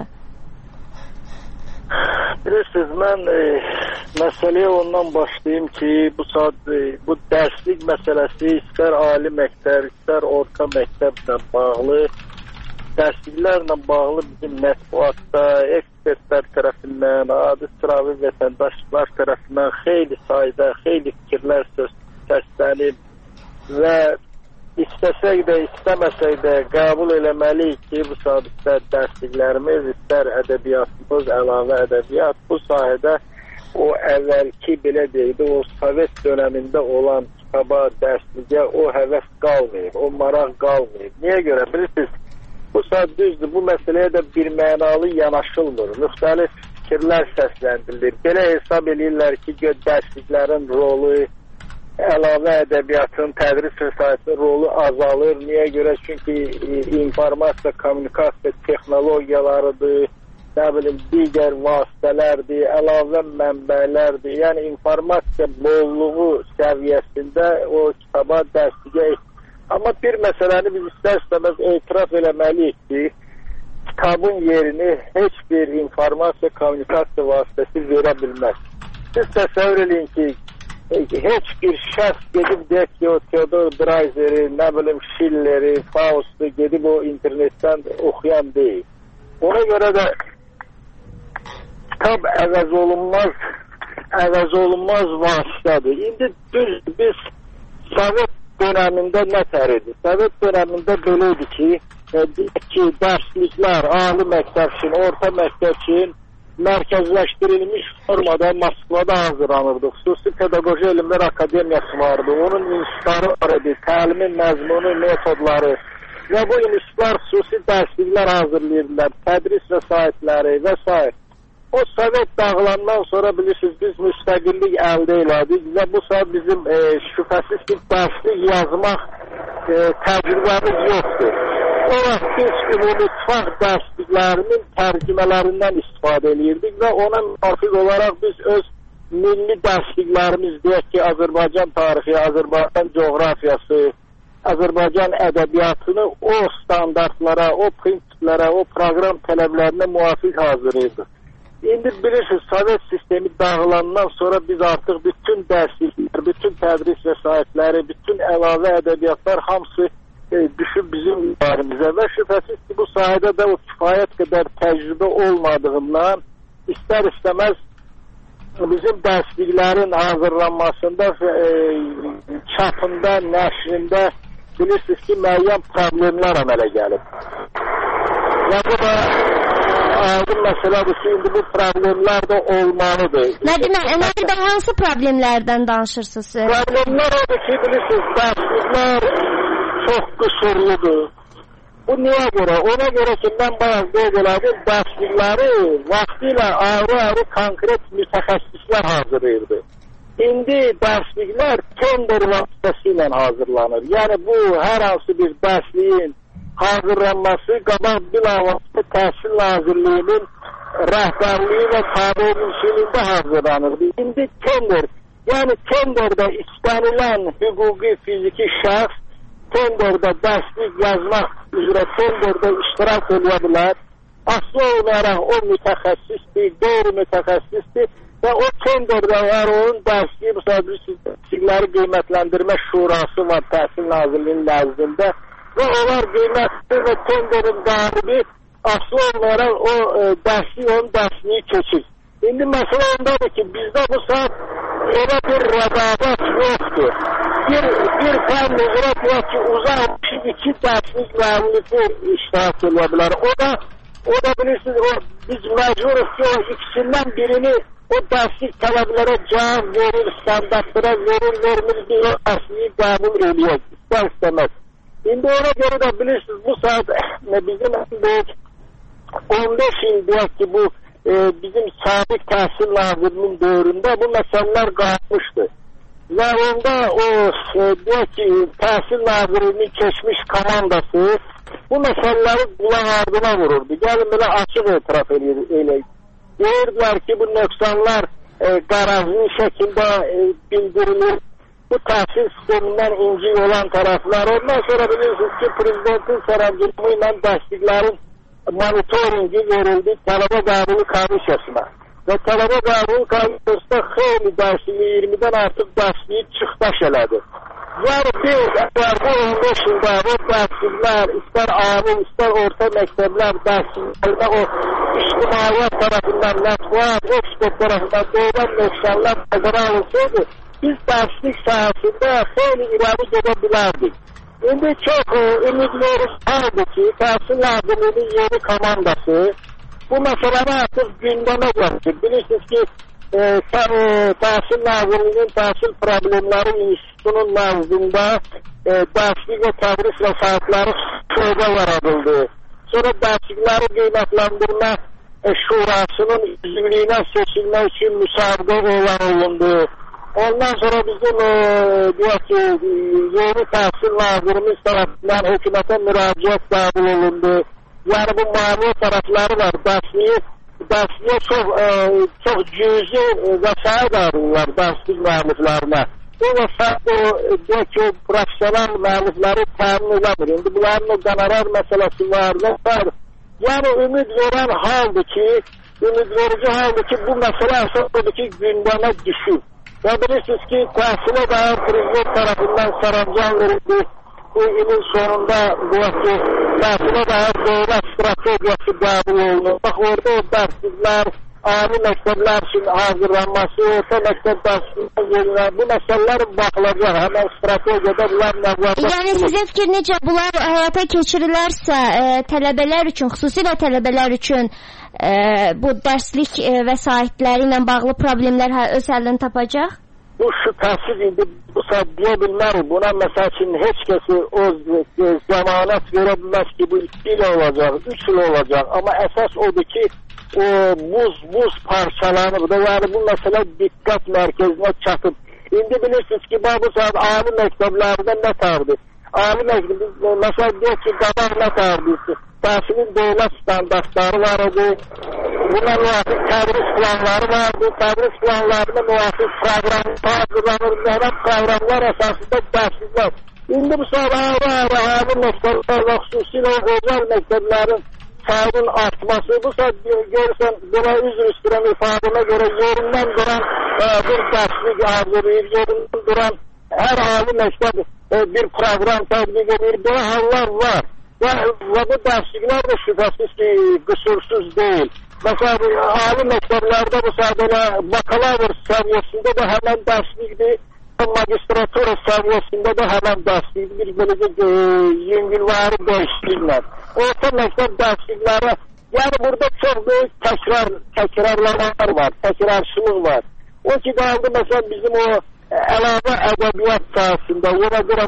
Bilirsiniz, mən e, məsələyə ondan başlayayım ki, bu saat e, bu dərslik məsələsi istər ali məktəb, istər orta məktəblə bağlı, dərsliklərlə bağlı bizim mətbuatda, ekspertlər tərəfindən, adi sıravi vətəndaşlar tərəfindən xeyli sayda, xeyli fikirlər söz səslənib və istəsək də, istəməsək də qəbul eləməliyik ki, bu saat istər dərsliklərimiz, istər ədəbiyyatımız, əlavə ədəbiyyat, bu sahədə o əvvəlki, belə deyildi, o Sovet dönəmində olan kitaba, dərsliyə o həvəs qalmayıb, o maraq qalmayıb. Niyə görə? Bilirsiniz, bu saat düzdür, bu məsələyə də bir mənalı yanaşılmır. Müxtəlif fikirlər səsləndirilir. Belə hesab edirlər ki, dərsliklərin rolu, əlavə ədəbiyyatın, tədris vəsaitinin rolu azalır. Niyə görə? Çünki informasiya, kommunikasiya texnologiyalarıdır, nə bilim, digər vasitələrdir, əlavə mənbələrdir. Yəni, informasiya bolluğu səviyyəsində o kitaba, dərsliyə amma bir məsələni biz istər-istəməz etiraf eləməliyik ki, kitabın yerini heç bir informasiya, kommunikasiya vasitəsi verə bilməz. Siz təsəvvür edin ki, heç bir şəxs gedib deyək ki, o Theodor Dreiseri, nə bilim Schilleri, Faust'u gedib o internetdən oxuyan deyil. Ona görə də kitab əvəz olunmaz, əvəz olunmaz vasitədir. İndi düz biz Sovet dönəmində nə təridi? Sovet dönəmində belə idi ki, e, ki, dərsliklər, ali məktəb üçün, orta məktəb üçün mərkəzləşdirilmiş formada Moskvada hazırlanırdı. Xüsusi Pedaqoji Elmlər Akademiyası vardı. Onun institutları var idi, təlimin məzmunu, metodları və bu institutlar xüsusi dərsliklər hazırlayırdılar, tədris vəsaitləri və s. O Sovet dağılandan sonra bilirsiniz, biz müstəqillik əldə elədik və bu saat bizim e, şübhəsiz ki, dərslik yazmaq e, təcrübəmiz yoxdur. O vaxt biz ümumi ittifaq dərsliklərinin tərcümələrindən istifadə edirdik və ona müvafiq olaraq biz öz milli dərsliklərimiz, deyək ki, Azərbaycan tarixi, Azərbaycan coğrafiyası, Azərbaycan ədəbiyyatını o standartlara, o prinsiplərə, o proqram tələblərinə müvafiq hazırlayırdıq. İndi bilirsiniz, Sovet sistemi dağılandan sonra biz artıq bütün dərsliklər, bütün tədris vəsaitləri, bütün əlavə ədəbiyyatlar hamısı e, düşüb bizim üzərimizə və şübhəsiz ki, bu sahədə də o kifayət qədər təcrübə olmadığından istər-istəməz bizim dərsliklərin hazırlanmasında, e, çapında, nəşrində bilirsiniz ki, müəyyən problemlər əmələ gəlib. Və bu da aydın məsələdir ki, indi bu problemlər də olmalıdır. Nədir, nədir də hansı problemlərdən danışırsınız? Problemlər odur ki, bilirsiniz, dərsliklər çox qüsurludur. Bu niyə görə? Ona görə ki, mən bayaq qeyd elədim, dərslikləri vaxtı ilə ayrı-ayrı konkret mütəxəssislər hazırlayırdı. İndi dərsliklər tender vasitəsilə hazırlanır. Yəni bu hər hansı bir dərsliyin hazırlanması qabaq bilavasitə Təhsil Nazirliyinin rəhbərliyi və tabeliyində hazırlanırdı. İndi tender, yəni tenderdə istənilən hüquqi fiziki şəxs tenderdə dərslik yazmaq üzrə tenderdə iştirak edə bilər. Aslı olaraq o mütəxəssisdir, doğru mütəxəssisdir və o tenderdə var, onun dərsliyi bu səbəbləri qiymətləndirmə şurası var Təhsil Nazirliyinin nəzdində və onlar qiymətli və tenderin qalibi aslı olaraq o e, dərsliyi, onun dərsliyi keçir. İndi məsələ ondadır ki, bizdə bu saat elə bir rəqabət yoxdur. Bir, bir fənn üzrə deyək ki, uzaq iki dərslik müəllifi iştirak edə bilər. O da O da bilirsiniz, o, biz məcburuq ki, o ikisindən birini o dərslik tələblərə cavab verir, standartlara verir, vermir, bir o dərsliyi qəbul ediyor, istər istəməz. İndi ona görə də bilirsiniz, bu saat bizim böyük on beş il deyək ki, bu e, bizim sabiq Təhsil Nazirinin dövründə bu məsələlər qalmışdı. Və onda o e, deyək ki, Təhsil Nazirinin keçmiş komandası bu məsələləri qulaq ardına vururdu. Gəlin belə açıq etiraf eləyir. Deyirdilər ki, bu nöqsanlar e, qarazlı şəkildə e, bildirilir. Bu təhsil sistemindən incik olan tərəflər. Ondan sonra bilirsiniz ki, Prezidentin sərəncamı ilə dərsliklərin monitoringi verildi tələbə qəbulu komissiyasına. Və tələbə qəbulu komissiyasında xeyli dərsliyi, iyirmidən artıq dərsliyi çıxdaş elədi. Yəni bir, əgər bu on beş ildə bu dərsliklər, istər ali, istər orta məktəblər dərsliklərdə o ictimaiyyət tərəfindən, mətbuat, ekspert tərəfindən doğulan nöqsanlar nəzərə alınsaydı, biz dərslik sahəsində xeyli irəli gedə bilərdik. İndi çox ümidlərimiz vardır ki, Təhsil Nazirliyinin yeni komandası bu məsələni artıq gündəmə gətirir. Bilirsiniz ki, e, Təhsil Nazirliyinin Təhsil Problemləri İnstitutunun nəzdində e, dərslik və tədris vəsaitləri şöbə yaradıldı. Sonra dərslikləri qiymətləndirmə e, şurasının üzvlüyünə seçilmək üçün müsabiqə elan olundu. Ondan sonra bizim e, deyək ki, yeni Təhsil Nazirimiz tərəfindən hökumətə müraciət qəbul olundu. Yəni bu maliyyə tərəfləri var. Dərsliyi, dərsliyə çox, e, çox cüzi vəsait ayrılırlar dərslik müəlliflərinə. Bu vəsait o, deyək ki, profesional müəllifləri təmin edəmir. İndi bunların o qənarar məsələsi var. var. Yəni ümid verən haldır ki, ümid verici haldır ki, bu məsələ əsas odur ki, gündəmə düşür. Və bilirsiniz ki, təhsilə dair Prezident tərəfindən sərəncam verildi. Bu ilin sonunda bu ki, təhsilə dair dövlət strategiyası qəbul olunur. Bax, orada o dərsliklər, ali məktəblər üçün hazırlanması, orta məktəb dərsliklər, bu məsələlər baxılacaq. Həmən strategiyada bunlar nəvvədə... Yəni, sizin fikir necə bunlar həyata keçirilərsə, e, tələbələr üçün, xüsusilə tələbələr üçün e, bu dərslik e, vəsaitləri ilə bağlı problemlər öz həllini tapacaq? Bu şübhəsiz indi bu saat deyə bilmərik. Buna məsəl üçün heç kəsi o e, zəmanət verə bilməz ki, bu iki il olacaq, üç il olacaq. Amma əsas odur ki, o buz, buz parçalanır da, yəni bu məsələ diqqət mərkəzinə çatıb. İndi bilirsiniz ki, bu saat ali məktəblərdə nə tərdir? Ali məktəbdə, məsəl deyək ki, qabaq nə tərdir? Təhsilin dövlət standartları var idi. Buna müvafiq tədris planları vardı. Tədris planlarına müvafiq proqramlar hazırlanır. Mənim proqramlar əsasında dərsliklər. İndi bu saat ayrı-ayrı ali məktəblər və xüsusilə özəl məktəblərin sayının artması, bu saat görürsən, buna üzr istəyirəm ifadəmə görə yerindən duran e, bir dərslik hazırlayır, yerindən duran hər ali məktəb e, bir proqram tətbiq edir. Belə hallar var. Və, və bu dərsliklər də şübhəsiz ki, qüsursuz deyil. Məsələn, ali məktəblərdə bu saat elə bakalavr səviyyəsində də həmən dərslikdir, magistratura səviyyəsində də həmən dərslikdir, bir beləcə e, yüngülvari dəyişdirirlər. Orta məktəb dərslikləri, yəni burada çox böyük təkrar, təkrarlamalar var, təkrarçılıq var. O ki, qaldı məsələn bizim o əlavə ədəbiyyat sahəsində, ona görə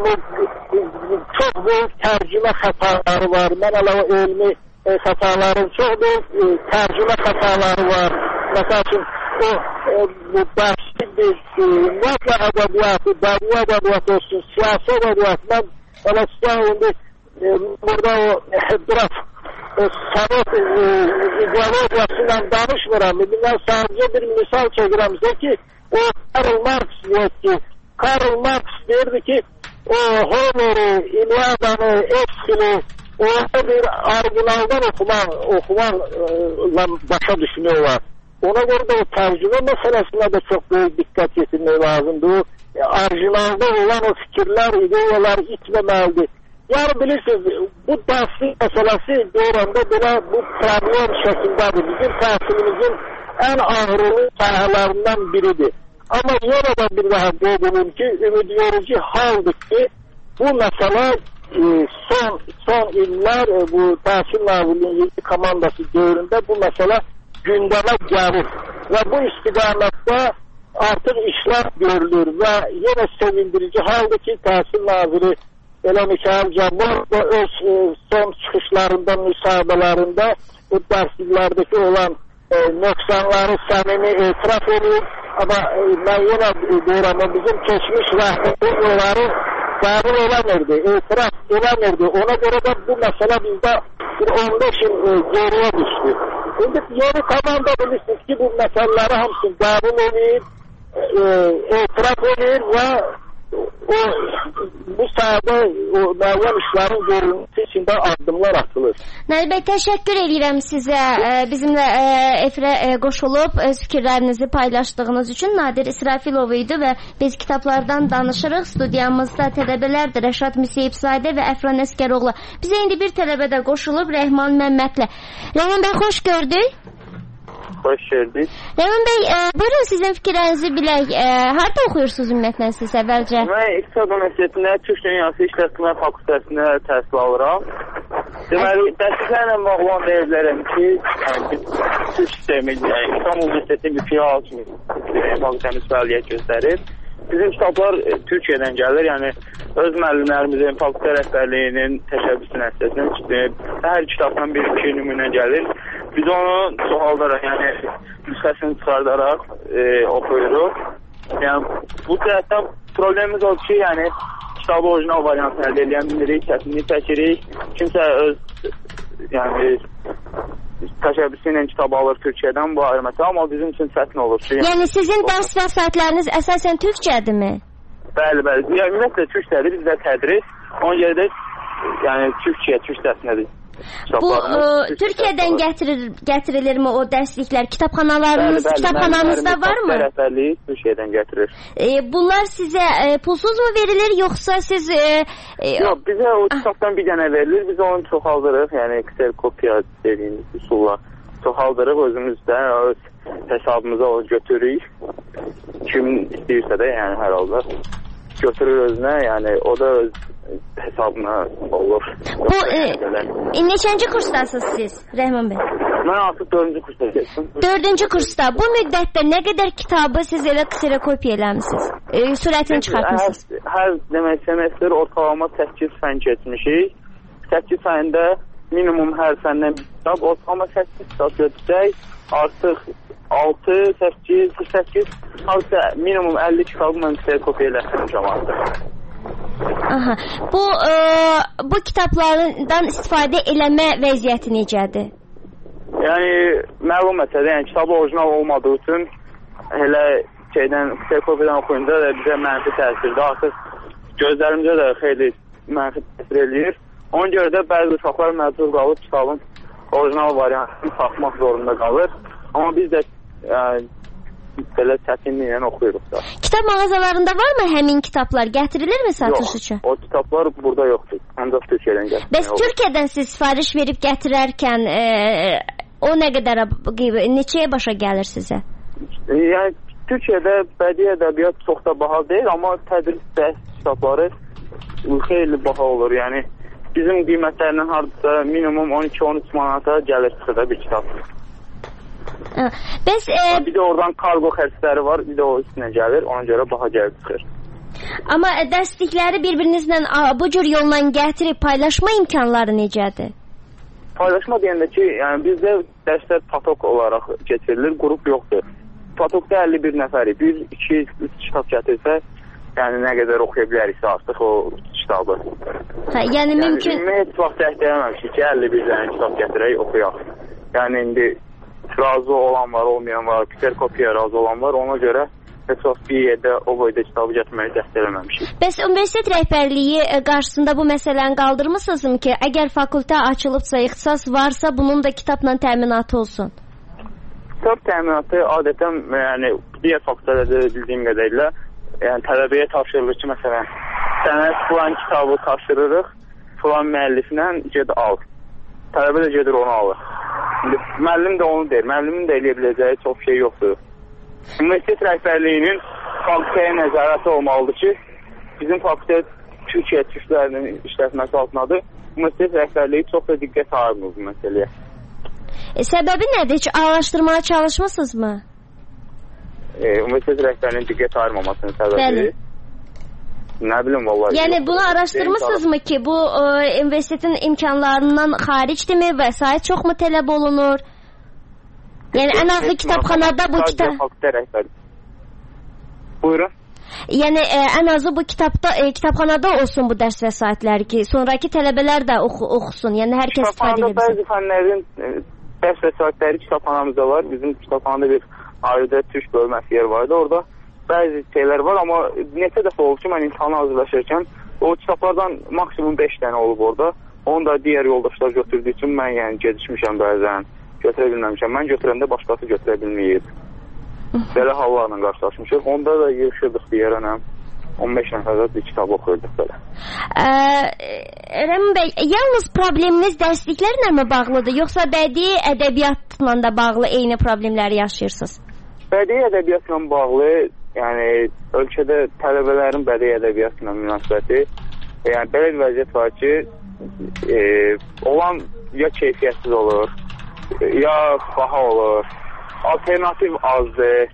çox böyük tərcümə xətaları var. Mən əlavə elmi e, xətaların, çox böyük e, tərcümə xətaları var. Məsəl üçün, o e, dərslik biz ümumiyyətlə ədəbiyyatı, bədii ədəbiyyat olsun, siyasi ədəbiyyat, mən elə istəyəm, indi burada o biraz Sovet ideologiyası ilə danışmıram. Mən sadəcə bir misal çəkirəm sizə ki, o Karl Marx deyir ki, Karl Marx deyirdi ki, o Homer'i, İlyada'nı, Eschil'i orada bir orijinaldan okumak, okumakla başa düşmüyorlar. Ona göre de o tercüme meselesine de çok büyük dikkat getirmek lazımdı. O orijinalda olan o fikirler, ideyalar gitmemelidir. Yani bilirsiniz, bu derslik meselesi dönemde böyle bu problem şekildedir. Bizim tahsilimizin en ağırlı sahalarından biridir. Ama yine de bir daha dediğim ki, ümit verici haldır ki, bu mesele e, son son iller e, bu Tahsil Nazirliği'nin yeni komandası dövründe bu mesele gündeme gelir. Ve bu istikamette artık işler görülür ve yine sevindirici haldır ki Tahsil Naziri Elə Mikail Cabbar da öz e, son çıxışlarında, müsahibələrində bu dərsliklərdəki olan e, nöqsanları səmimi etiraf edir. Ama e, mən yenə deyirəm, bizim keçmiş rəhbəri onları qəbul eləmirdi, etiraf eləmirdi. Ona görə də bu məsələ bizdə bir on beş il e, geriyə düşdü. İndi yeni komanda bilirsiniz ki, bu məsələləri hamısını qəbul edir, e, etiraf edir və o bu sahada o müəyyən işlərin görülməsi üçün də addımlar atılır. Nəli bəy, təşəkkür edirəm sizə e, bizimlə e, efirə e, qoşulub öz fikirlərinizi paylaşdığınız üçün. Nadir İsrafilov idi və biz kitablardan danışırıq. Studiyamızda tələbələrdir Rəşad Müseyibzadə və Əfran Əskəroğlu. Bizə indi bir tələbə də qoşulub Rəhman Məmmədlə. Rəhman bəy, xoş gördük. Hoş geldiniz. Rəhman bəy, e, buyurun sizin fikirlərinizi bilək. E, harada oxuyursunuz ümumiyyətlə siz əvvəlcə? Mən İqtisad Universitetində Türk Dünyası İşletmə Fakültəsində təhsil alıram. Deməli, dərsliklərlə bağlı olan deyə bilərəm ki, yəni, Türk sistemi, yəni, İstanbul Universitetinin bir filial kimi fakültəmiz fəaliyyət göstərir. Bizim kitablar e, Türkiyədən gəlir, yəni öz müəllimlərimizin, fakültə rəhbərliyinin təşəbbüsü nəticəsindən çıxdı. Hər kitabdan bir iki nümunə gəlir. Biz onu çoxaldaraq, yəni nüsxəsini çıxardaraq e, oxuyuruq. Yəni bu cəhətdən problemimiz odur ki, yəni kitabı orijinal variantını əldə edən bilirik, çətinlik çəkirik. Kimsə öz yəni təşəbbüsü ilə kitab alır Türkiyədən bu ayrı məsələ, amma bizim üçün çətin olur ki, yəni, yəni sizin dərs vəsaitləriniz əsasən türkcədirmi? Bəli, bəli. Yəni ümumiyyətlə türkcədir, bizdə tədris. Ona görə də yəni Türkiyə, türk dərsinədir. Bu e, Türkiyədən gətirir, gətirilirmi o dərsliklər? Kitabxanalarınız, bəli, bəli, kitabxananızda varmı? Rəhbərliyi Türkiyədən gətirir. E, bunlar sizə e, pulsuz mu verilir, yoxsa siz... E, e, Yox, bizə o kitabdan bir dənə verilir, biz onu çoxaldırıq, yəni kserkopiya dediyimiz üsulla çoxaldırıq özümüzdən, öz hesabımıza o götürürük. Kim istəyirsə də, yəni hər halda götürür özünə, yəni o da öz hesabına olur. Bu e, neçənci kursdasınız siz Rəhman bəy? Mən artıq dördüncü kursda geçdim. Dördüncü kursda. Bu müddətdə nə qədər kitabı siz elə kserokopiya eləmisiniz? E, sürətini çıxartmışsınız? Hər, hər demək semestr ortalama səkkiz fən keçmişik. səkkiz fəndə minimum hər fəndən bir kitab, ortalama səkkiz kitab götürsək, artıq altı, səkkiz, səkkiz, artıq minimum əlli kitabı mən kserokopiya eləmişəm artıq. Aha. Bu e, bu kitablardan istifadə eləmə vəziyyəti necədir? Yəni məlum məsələ, yəni kitabı orijinal olmadığı üçün elə şeydən kserokopiyadan oxuyunca da bizə mənfi təsirdir. Artıq gözlərimizə də xeyli mənfi təsir eləyir. Ona görə də bəzi uşaqlar məcbur qalıb kitabın orijinal variantını tapmaq zorunda qalır. Amma biz də yəni, belə çətinliklə oxuyuruq da. Kitab mağazalarında varmı həmin kitablar? Gətirilirmi satış yox, üçün? O kitablar burada yoxdur. Ancaq Türkiyədən gətirir. Bəs Türkiyədən siz sifariş verib gətirərkən e, o nə qədər, neçəyə başa gəlir sizə? Yəni Türkiyədə bədii ədəbiyyat çox da baha deyil, amma tədris dərs kitabları xeyli baha olur. Yəni bizim qiymətlərindən hardasa minimum on iki on üç manata gəlir çıxır bir kitab. Bəs, e... bir də oradan kargo xərcləri var, bir də o üstünə gəlir, ona görə baha gəlib çıxır. Amma dərslikləri bir-birinizlə bu cür yolla gətirib paylaşma imkanları necədir? Paylaşma deyəndə ki, yəni bizdə dərslər patok olaraq keçirilir, qrup yoxdur. Potokda əlli bir nəfəri bir, iki, üç kitab gətirsə, yəni nə qədər oxuya biləriksə artıq o kitabı. Hə, yəni mümkün... Yəni, heç vaxt cəhd eləməmişik ki, əlli bir dənə kitab gətirək, oxuyaq. Yəni, indi razı olan var, olmayan var, kserkopiya razı olan var, ona görə heç vaxt bir yerdə o boyda kitabı gətirməyi cəhd eləməmişik. Bəs universitet rəhbərliyi qarşısında bu məsələni qaldırmısınızmı ki, əgər fakültə açılıbsa, ixtisas varsa, bunun da kitabla təminatı olsun? Kitab təminatı adətən, yəni, digər fakültələrdə bildiyim qədərlə, yəni, tələbəyə tapşırılır ki, məsələn, sənə filan kitabı tapşırırıq, filan müəlliflə ged al. Tələbə də gedir onu alır. İndi, müəllim də onu deyir, müəllimin də eləyə biləcəyi çox şey yoxdur. Universitet rəhbərliyinin fakültəyə nəzarəti olmalıdır ki, bizim fakültə Türkiyə türklərinin işlətməsi altındadır. Universitet rəhbərliyi çox da diqqət ayırmır bu məsələyə. E, səbəbi nədir? Heç araşdırmaya çalışmısınızmı? E, universitet rəhbərliyinin diqqət ayırmamasının səbəbi? Bəli. Nə bilim, vallahi. Yəni, bunu araşdırmısınızmı ki, bu e, universitetin imkanlarından xaricdirmi, vəsait çoxmu tələb olunur? Yəni, ən azı kitabxanada bu kitab... Buyurun. Yəni, e, ən azı bu kitabda, e, kitabxanada olsun bu dərs vəsaitləri ki, sonraki tələbələr də oxu, oxusun. Yəni, hər kəs istifadə edebilsin. Kitabxanada bəzi fənlərin e, dərs vəsaitləri kitabxanamızda var. Bizim kitabxanada bir ayrıca türk bölməsi yer vardı. Orada bəzi şeylər var, amma neçə dəfə olub ki, mən imtihana hazırlaşırkən o kitablardan maksimum beş dənə olub orada. Onu da digər yoldaşlar götürdüyü üçün mən yəni gecişmişəm bəzən. Götürə bilməmişəm. Mən götürəndə başqası götürə bilməyib. Belə hallarla qarşılaşmışıq. Onda da yığışırdıq bir yerə, on beş nəfərdə bir kitab oxuyurduq belə. Rəmin bəy, yalnız probleminiz dərsliklərlə mi bağlıdır, yoxsa bədii ədəbiyyatla da bağlı eyni problemləri yaşayırsınız? Bədii ədəbiyyatla bağlı, yəni ölkədə tələbələrin bədii ədəbiyyatla münasibəti, yəni belə bir vəziyyət var ki, e, olan ya keyfiyyətsiz olur, ya baha olur, alternativ azdır.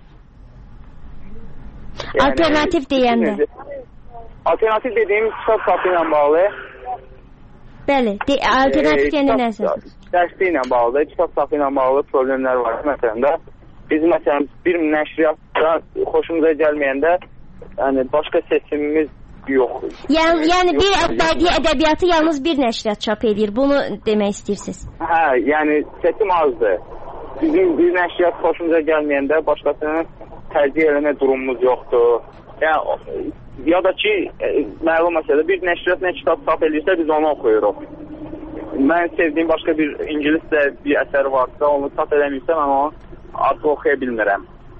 Yəni, alternativ deyəndə? Alternativ dediyim kitab sapı ilə bağlı. Bəli, de, alternativ deyəndə nə əsasdır? Dərsli ilə bağlı, kitab sapı ilə bağlı problemlər var. Məsələn də, biz məsələn bir nəşriyyatda xoşumuza gəlməyəndə, yəni başqa seçimimiz yoxdur. Yəni, yəni bir bədii ədəbiyyatı yalnız bir nəşriyyat çap edir, bunu demək istəyirsiniz? Hə, yəni seçim azdır. Bizim bir nəşriyyat xoşumuza gəlməyəndə başqasını tərcih eləmə durumumuz yoxdur. Yəni, ya da ki, məlum məsələ, bir nəşriyyat nə kitab çap edirsə, biz onu oxuyuruq. Mən sevdiyim başqa bir ingiliscə bir əsər varsa, onu çap eləməyirsə, mən onu artıq oxuya bilmirəm.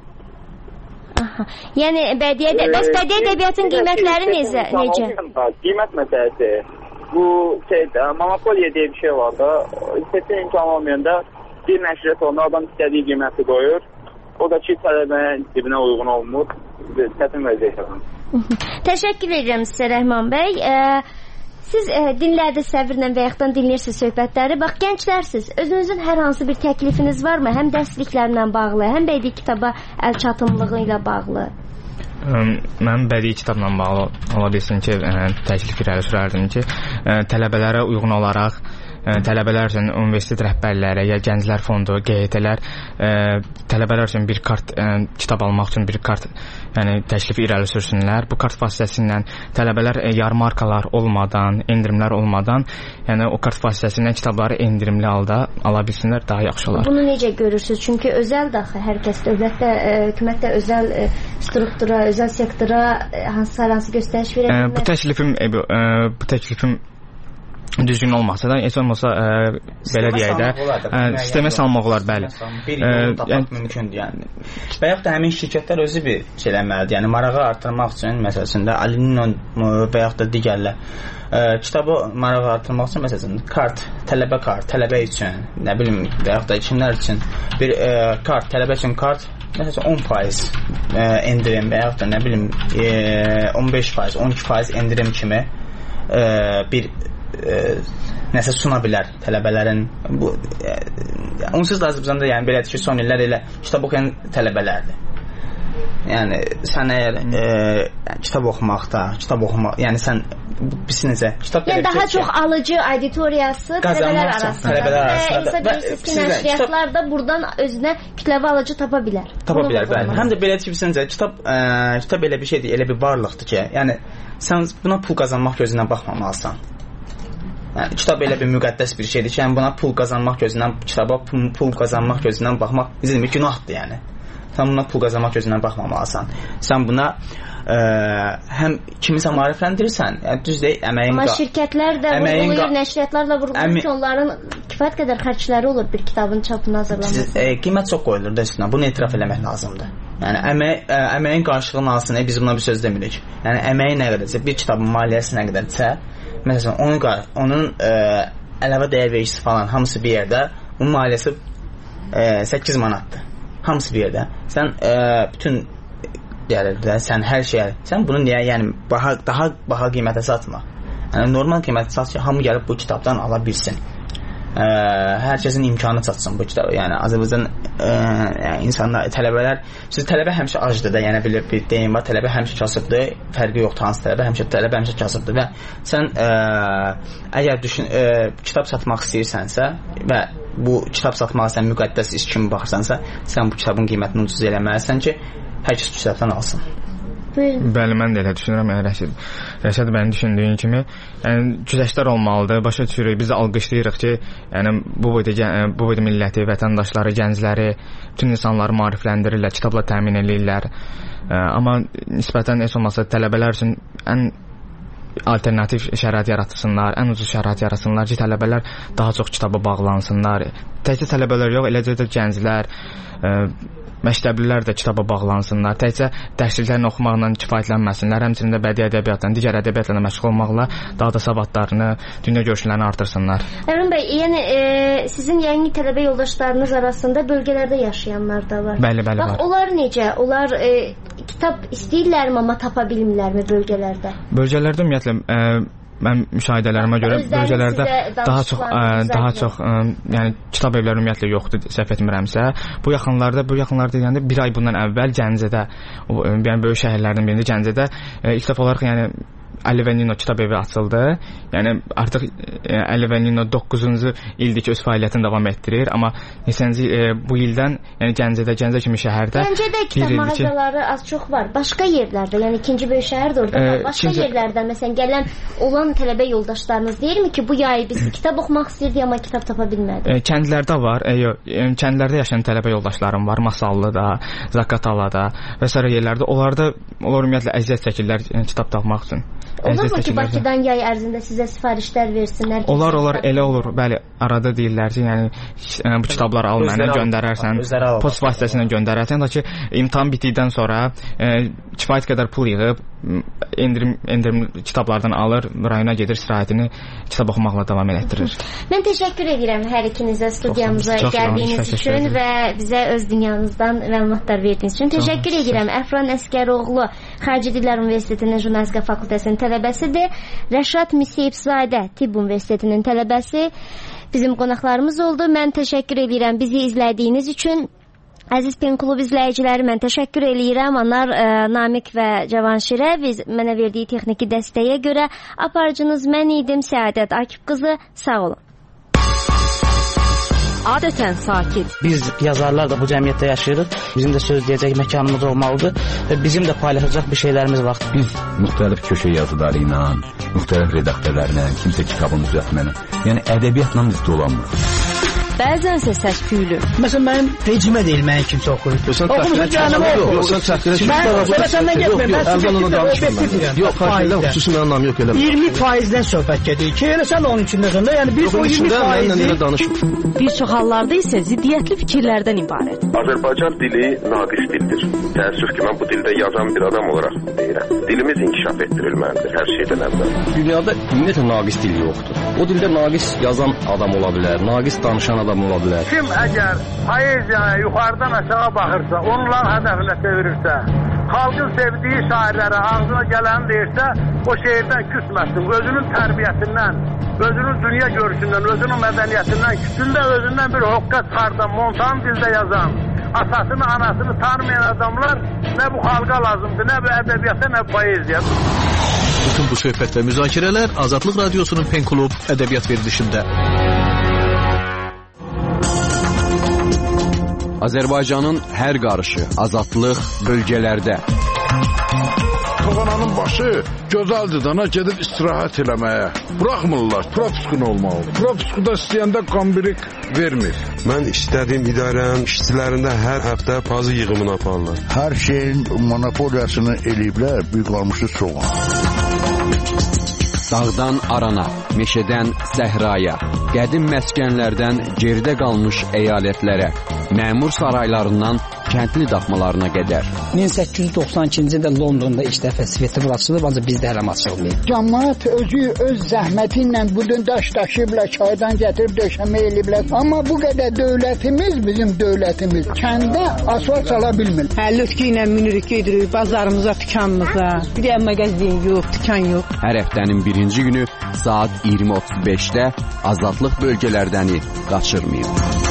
Aha. Yəni, bədii ədəbiyyatın qiymətləri necə? Qiymət məsələsi. Bu, monopoliya deyə bir şey var da, seçim imkanı olmayanda bir nəşriyyat onda adam istədiyi qiyməti qoyur. O da ki, tələbənin cibinə uyğun olmur. Çətin vəziyyət yapın. Təşəkkür edirəm sizə, Rəhman bəy. Siz dinlərdiniz səbirlə və yaxdan dinləyirsiniz söhbətləri. Bax, gənclərsiniz. Özünüzün hər hansı bir təklifiniz varmı? Həm dərsliklərlə bağlı, həm bədii kitaba əl çatımlığı ilə bağlı. Mən bədii kitabla bağlı ola bilsin ki, təklif irəli sürərdim ki, tələbələrə uyğun olaraq tələbələr üçün universitet rəhbərləri ya gənclər fondu, G H T-lər tələbələr üçün bir kart kitab almaq üçün bir kart yəni təklif irəli sürsünlər. Bu kart vasitəsilə tələbələr yarmarkalar olmadan, endirimlər olmadan, yəni o kart vasitəsilə kitabları endirimli halda ala bilsinlər, daha yaxşı olar. Bunu necə görürsüz? Çünki özəl daxı hər kəs dövlətdə, hökumətdə özəl struktura, özəl sektora hansı hansı göstəriş verə bilməz. Bu təklifim bu təklifim düzgün olmasa da, heç olmasa ə, belə deyək də, sistemə salmaq olar, bəli. Bir yolu tapmaq mümkündür, yəni. Və yaxud da həmin şirkətlər özü bir şey eləməlidir, yəni marağı artırmaq üçün, məsələsində, Alinin və yaxud da digərlər, ə, kitabı marağı artırmaq üçün, məsələsində, kart, tələbə kart, tələbə üçün, nə bilim, və yaxud da kimlər üçün bir ə, kart, tələbə üçün kart, məsələn, on faiz ə, endirim və yaxud da, nə bilim, ə, on beş faiz, on iki faiz endirim kimi ə, bir E, nəsə suna bilər tələbələrin bu e, onsuz da Azərbaycanda yəni belədir ki, son illər elə kitab oxuyan tələbələrdir. Yəni sən əgər e, yəni, kitab oxumaqda, kitab oxumaq, yəni sən biz necə kitab yəni daha çox ki, alıcı auditoriyası tələbələr arasında. Tələbələr arasında. Və siz nəşriyyatlar da buradan özünə kütləvi alıcı tapa bilər. Tapa bilər, bəli. Həm də belə ki, sizcə kitab ə, kitab elə bir şeydir, elə bir varlıqdır ki, yəni sən buna pul qazanmaq gözündən baxmamalısan. Yəni kitab elə bir müqəddəs bir şeydir ki, yəni buna pul qazanmaq gözündən, kitaba pul, pul qazanmaq gözündən baxmaq bizim bir günahdır, yəni. Sən buna pul qazanmaq gözündən baxmamalısan. Sən buna ə, həm kimisə maarifləndirirsən, yəni düz deyil, əməyin... Amma şirkətlər də vurğulayır, nəşriyyatlar da vurğulayır ki, onların kifayət qədər xərcləri olur bir kitabın çapını hazırlaması. E, qiymət çox qoyulur da üstünə, bunu etiraf eləmək lazımdır. Yəni əmək, ə, əməyin qarşılığını alsın, e, biz buna bir söz demirik. Yəni əməyi nə qədərsə, bir kitabın maliyyəsi nə qədərsə, məsələn, onun, onun ə, əlavə dəyər vericisi falan hamısı bir yerdə, onun maliyyəsi ə, səkkiz manatdır. Hamısı bir yerdə. Sən ə, bütün deyirlər, sən hər şeyə, sən bunu niyə, yəni baha, daha baha qiymətə satma. Yəni normal qiymətə sat ki, hamı gəlib bu kitabdan ala bilsin. Ə, hər kəsin imkanı çatsın bu kitabı. Yəni Azərbaycan ə, yəni, insanlar, tələbələr, siz tələbə həmişə acdır da, yəni bir, bir deyim var, tələbə həmişə kasıbdır, fərqi yoxdur hansı tələbə, həmişə tələbə həmişə kasıbdır və sən ə, əgər düşün, ə, kitab satmaq istəyirsənsə və bu kitab satmağa sən müqəddəs iş kimi baxırsansa, sən bu kitabın qiymətini ucuz eləməlisən ki, hər kəs bu kitabdan alsın. Bəli, mən də elə düşünürəm. Yəni Rəşid, Rəşid mənim düşündüyüm kimi, yəni güzəştlər olmalıdır. Başa düşürük, biz alqışlayırıq ki, yəni bu boyda bu boyda milləti, vətəndaşları, gəncləri, bütün insanları maarifləndirirlər, kitabla təmin edirlər. Amma nisbətən heç olmasa tələbələr üçün ən alternativ şərait yaratsınlar, ən ucuz şərait yaratsınlar ki, tələbələr daha çox kitaba bağlansınlar. Təkcə tələbələr yox, eləcə də gənclər, ə, məktəblilər də kitaba bağlansınlar. Təkcə dərsliklərini oxumaqla kifayətlənməsinlər, həmçinin də bədii ədəbiyyatla, digər ədəbiyyatla məşğul olmaqla daha da savadlarını, dünya görüşlərini artırsınlar. Əmin bəy, yəni e, sizin yeni tələbə yoldaşlarınız arasında bölgələrdə yaşayanlar da var. Bəli, bəli, Bax, var. Onlar necə? Onlar e, kitab istəyirlərmi, amma tapa bilmirlərmi bölgələrdə? Bölgələrdə ümumiyyətlə e, mən müşahidələrimə görə bölgələrdə daha çox ə, daha çox ə, yəni kitab evləri ümumiyyətlə yoxdur, səhv etmirəmsə. Bu yaxınlarda, bu yaxınlarda deyəndə bir ay bundan əvvəl Gəncədə, o, yəni böyük şəhərlərdən birində Gəncədə ə, ilk dəfə olaraq yəni Əli və Nino kitab evi açıldı. Yəni artıq e, Əli və Nino doqquzuncu ildir ki öz fəaliyyətini davam etdirir, amma neçənci e, bu ildən yəni Gəncədə, Gəncə kimi şəhərdə Gəncədə kitab mağazaları ki, az çox var. Başqa yerlərdə, yəni ikinci böyük şəhər də orada e, var. Başqa ikinci... yerlərdə məsələn gələn olan tələbə yoldaşlarınız deyirmi ki, bu yay biz kitab oxumaq istəyirdik, amma kitab tapa bilmədik? E, kəndlərdə var. E, yox, e, kəndlərdə yaşayan tələbə yoldaşlarım var. Masallıda, Zaqatalada və s. yerlərdə. Onlarda onlar ümumiyyətlə əziyyət çəkirlər e, kitab tapmaq üçün. Olur mu ki, Bakıdan yay ərzində sizə sifarişlər versinlər? Olar, olar, elə olur. Bəli, arada deyirlər ki, yəni ə, bu kitabları al mənə, göndərərsən, post vasitəsilə göndərərsən, da ki, imtahan bitdikdən sonra ə, kifayət qədər pul yığıb endirim, endirim kitablardan alır, rayona gedir, istirahətini kitab oxumaqla davam etdirir. Mən təşəkkür edirəm hər ikinizə studiyamıza gəldiyiniz üçün və bizə öz dünyanızdan məlumatlar verdiyiniz üçün. Təşəkkür edirəm. Əfran Əsgəroğlu Xarici Dillər Universitetinin Jurnalistika fakültəsinin tələbəsidir. Rəşad Müseyibzadə Tibb Universitetinin tələbəsi bizim qonaqlarımız oldu. Mən təşəkkür edirəm bizi izlədiyiniz üçün. Əziz Pen Klub izləyiciləri, mən təşəkkür eləyirəm. Onlar ə, Namiq və Cavanşirə biz mənə verdiyi texniki dəstəyə görə. Aparıcınız mən idim, Səadət Akif qızı. Sağ olun. Adətən sakit. Biz yazarlar da bu cəmiyyətdə yaşayırıq. Bizim də söz deyəcək məkanımız olmalıdır və bizim də paylaşacaq bir şeylərimiz var. Biz müxtəlif köşə yazıları ilə, müxtəlif redaktörlərlə, kimsə kitabını düzəltməklə, yəni ədəbiyyatla biz dolanmırıq. Bəzənsə səs-küylü. Məsələn, mənim rejimə deyil, mənim kimsə oxuyur. Oxumuşa canım oxuyur. Yoxsan çəkdirə ki, mən səndən getmir. Mən əvvəl onu danışmıram. Yox, xaricdə xüsusi mənim anlam yox elə. iyirmi faizdən söhbət gedir ki, elə sən onun içindəsən də, yəni bir o iyirmi faizi. Bir çox hallarda isə ziddiyyətli fikirlərdən ibarət. Azərbaycan dili naqis dildir. Təəssüf ki, mən bu dildə yazan bir adam olaraq deyirəm. Dilimiz inkişaf etdirilməlidir hər şeydən əvvəl. Dünyada ümumiyyətlə naqis dil yoxdur. O dildə naqis yazan adam ola bilər, naqis danışan adam ola bilər. Kim əgər poeziyaya yuxarıdan aşağı baxırsa, onların hədəfinə çevirirsə, xalqın sevdiyi şairlərə ağzına gələni deyirsə, o şeirdən küsməsin. Özünün tərbiyəsindən, özünün dünya görüşündən, özünün mədəniyyətindən, küsündə özündən bir hoqqa çıxardan, montan dildə yazan, atasını, anasını tanımayan adamlar nə bu xalqa lazımdır, nə bu ədəbiyyata, nə poeziya. Bütün bu söhbət və müzakirələr Azadlıq Radiosunun Pen Klub ədəbiyyat verilişində. Azərbaycanın hər qarışı, azadlıq bölgələrdə. Toğananın başı gözəldir dana gedib istirahət eləməyə. Buraxmırlar, propiskun olmalıdır. Propiskuda istəyəndə qambirik vermir. Mən istədiyim idarənin işçilərində hər həftə pazı yığımını aparırlar. Hər şeyin monopoliyasını eləyiblər, büyük qalmışı çox. Dağdan arana, meşədən səhraya, qədim məskənlərdən geridə qalmış əyalətlərə, məmur saraylarından kəndli daxmalarına qədər. min səkkiz yüz doxsan ikinci ildə Londonda ilk dəfə svetofor açılıb, ancaq bizdə hələ açılmayıb. Cəmaət özü öz zəhməti ilə bu gün daş daşıyıblar, çaydan gətirib döşəmə eləyiblər. Amma bu qədər dövlətimiz, bizim dövlətimiz kəndə asfalt sala bilmir. Hə, lütki ilə minirik, gedirik bazarımıza, dükanımıza. Bir də mağazin yox, dükan yox. Hər həftənin birinci günü saat iyirmi otuz beşdə azadlıq bölgələrdəni qaçırmayın.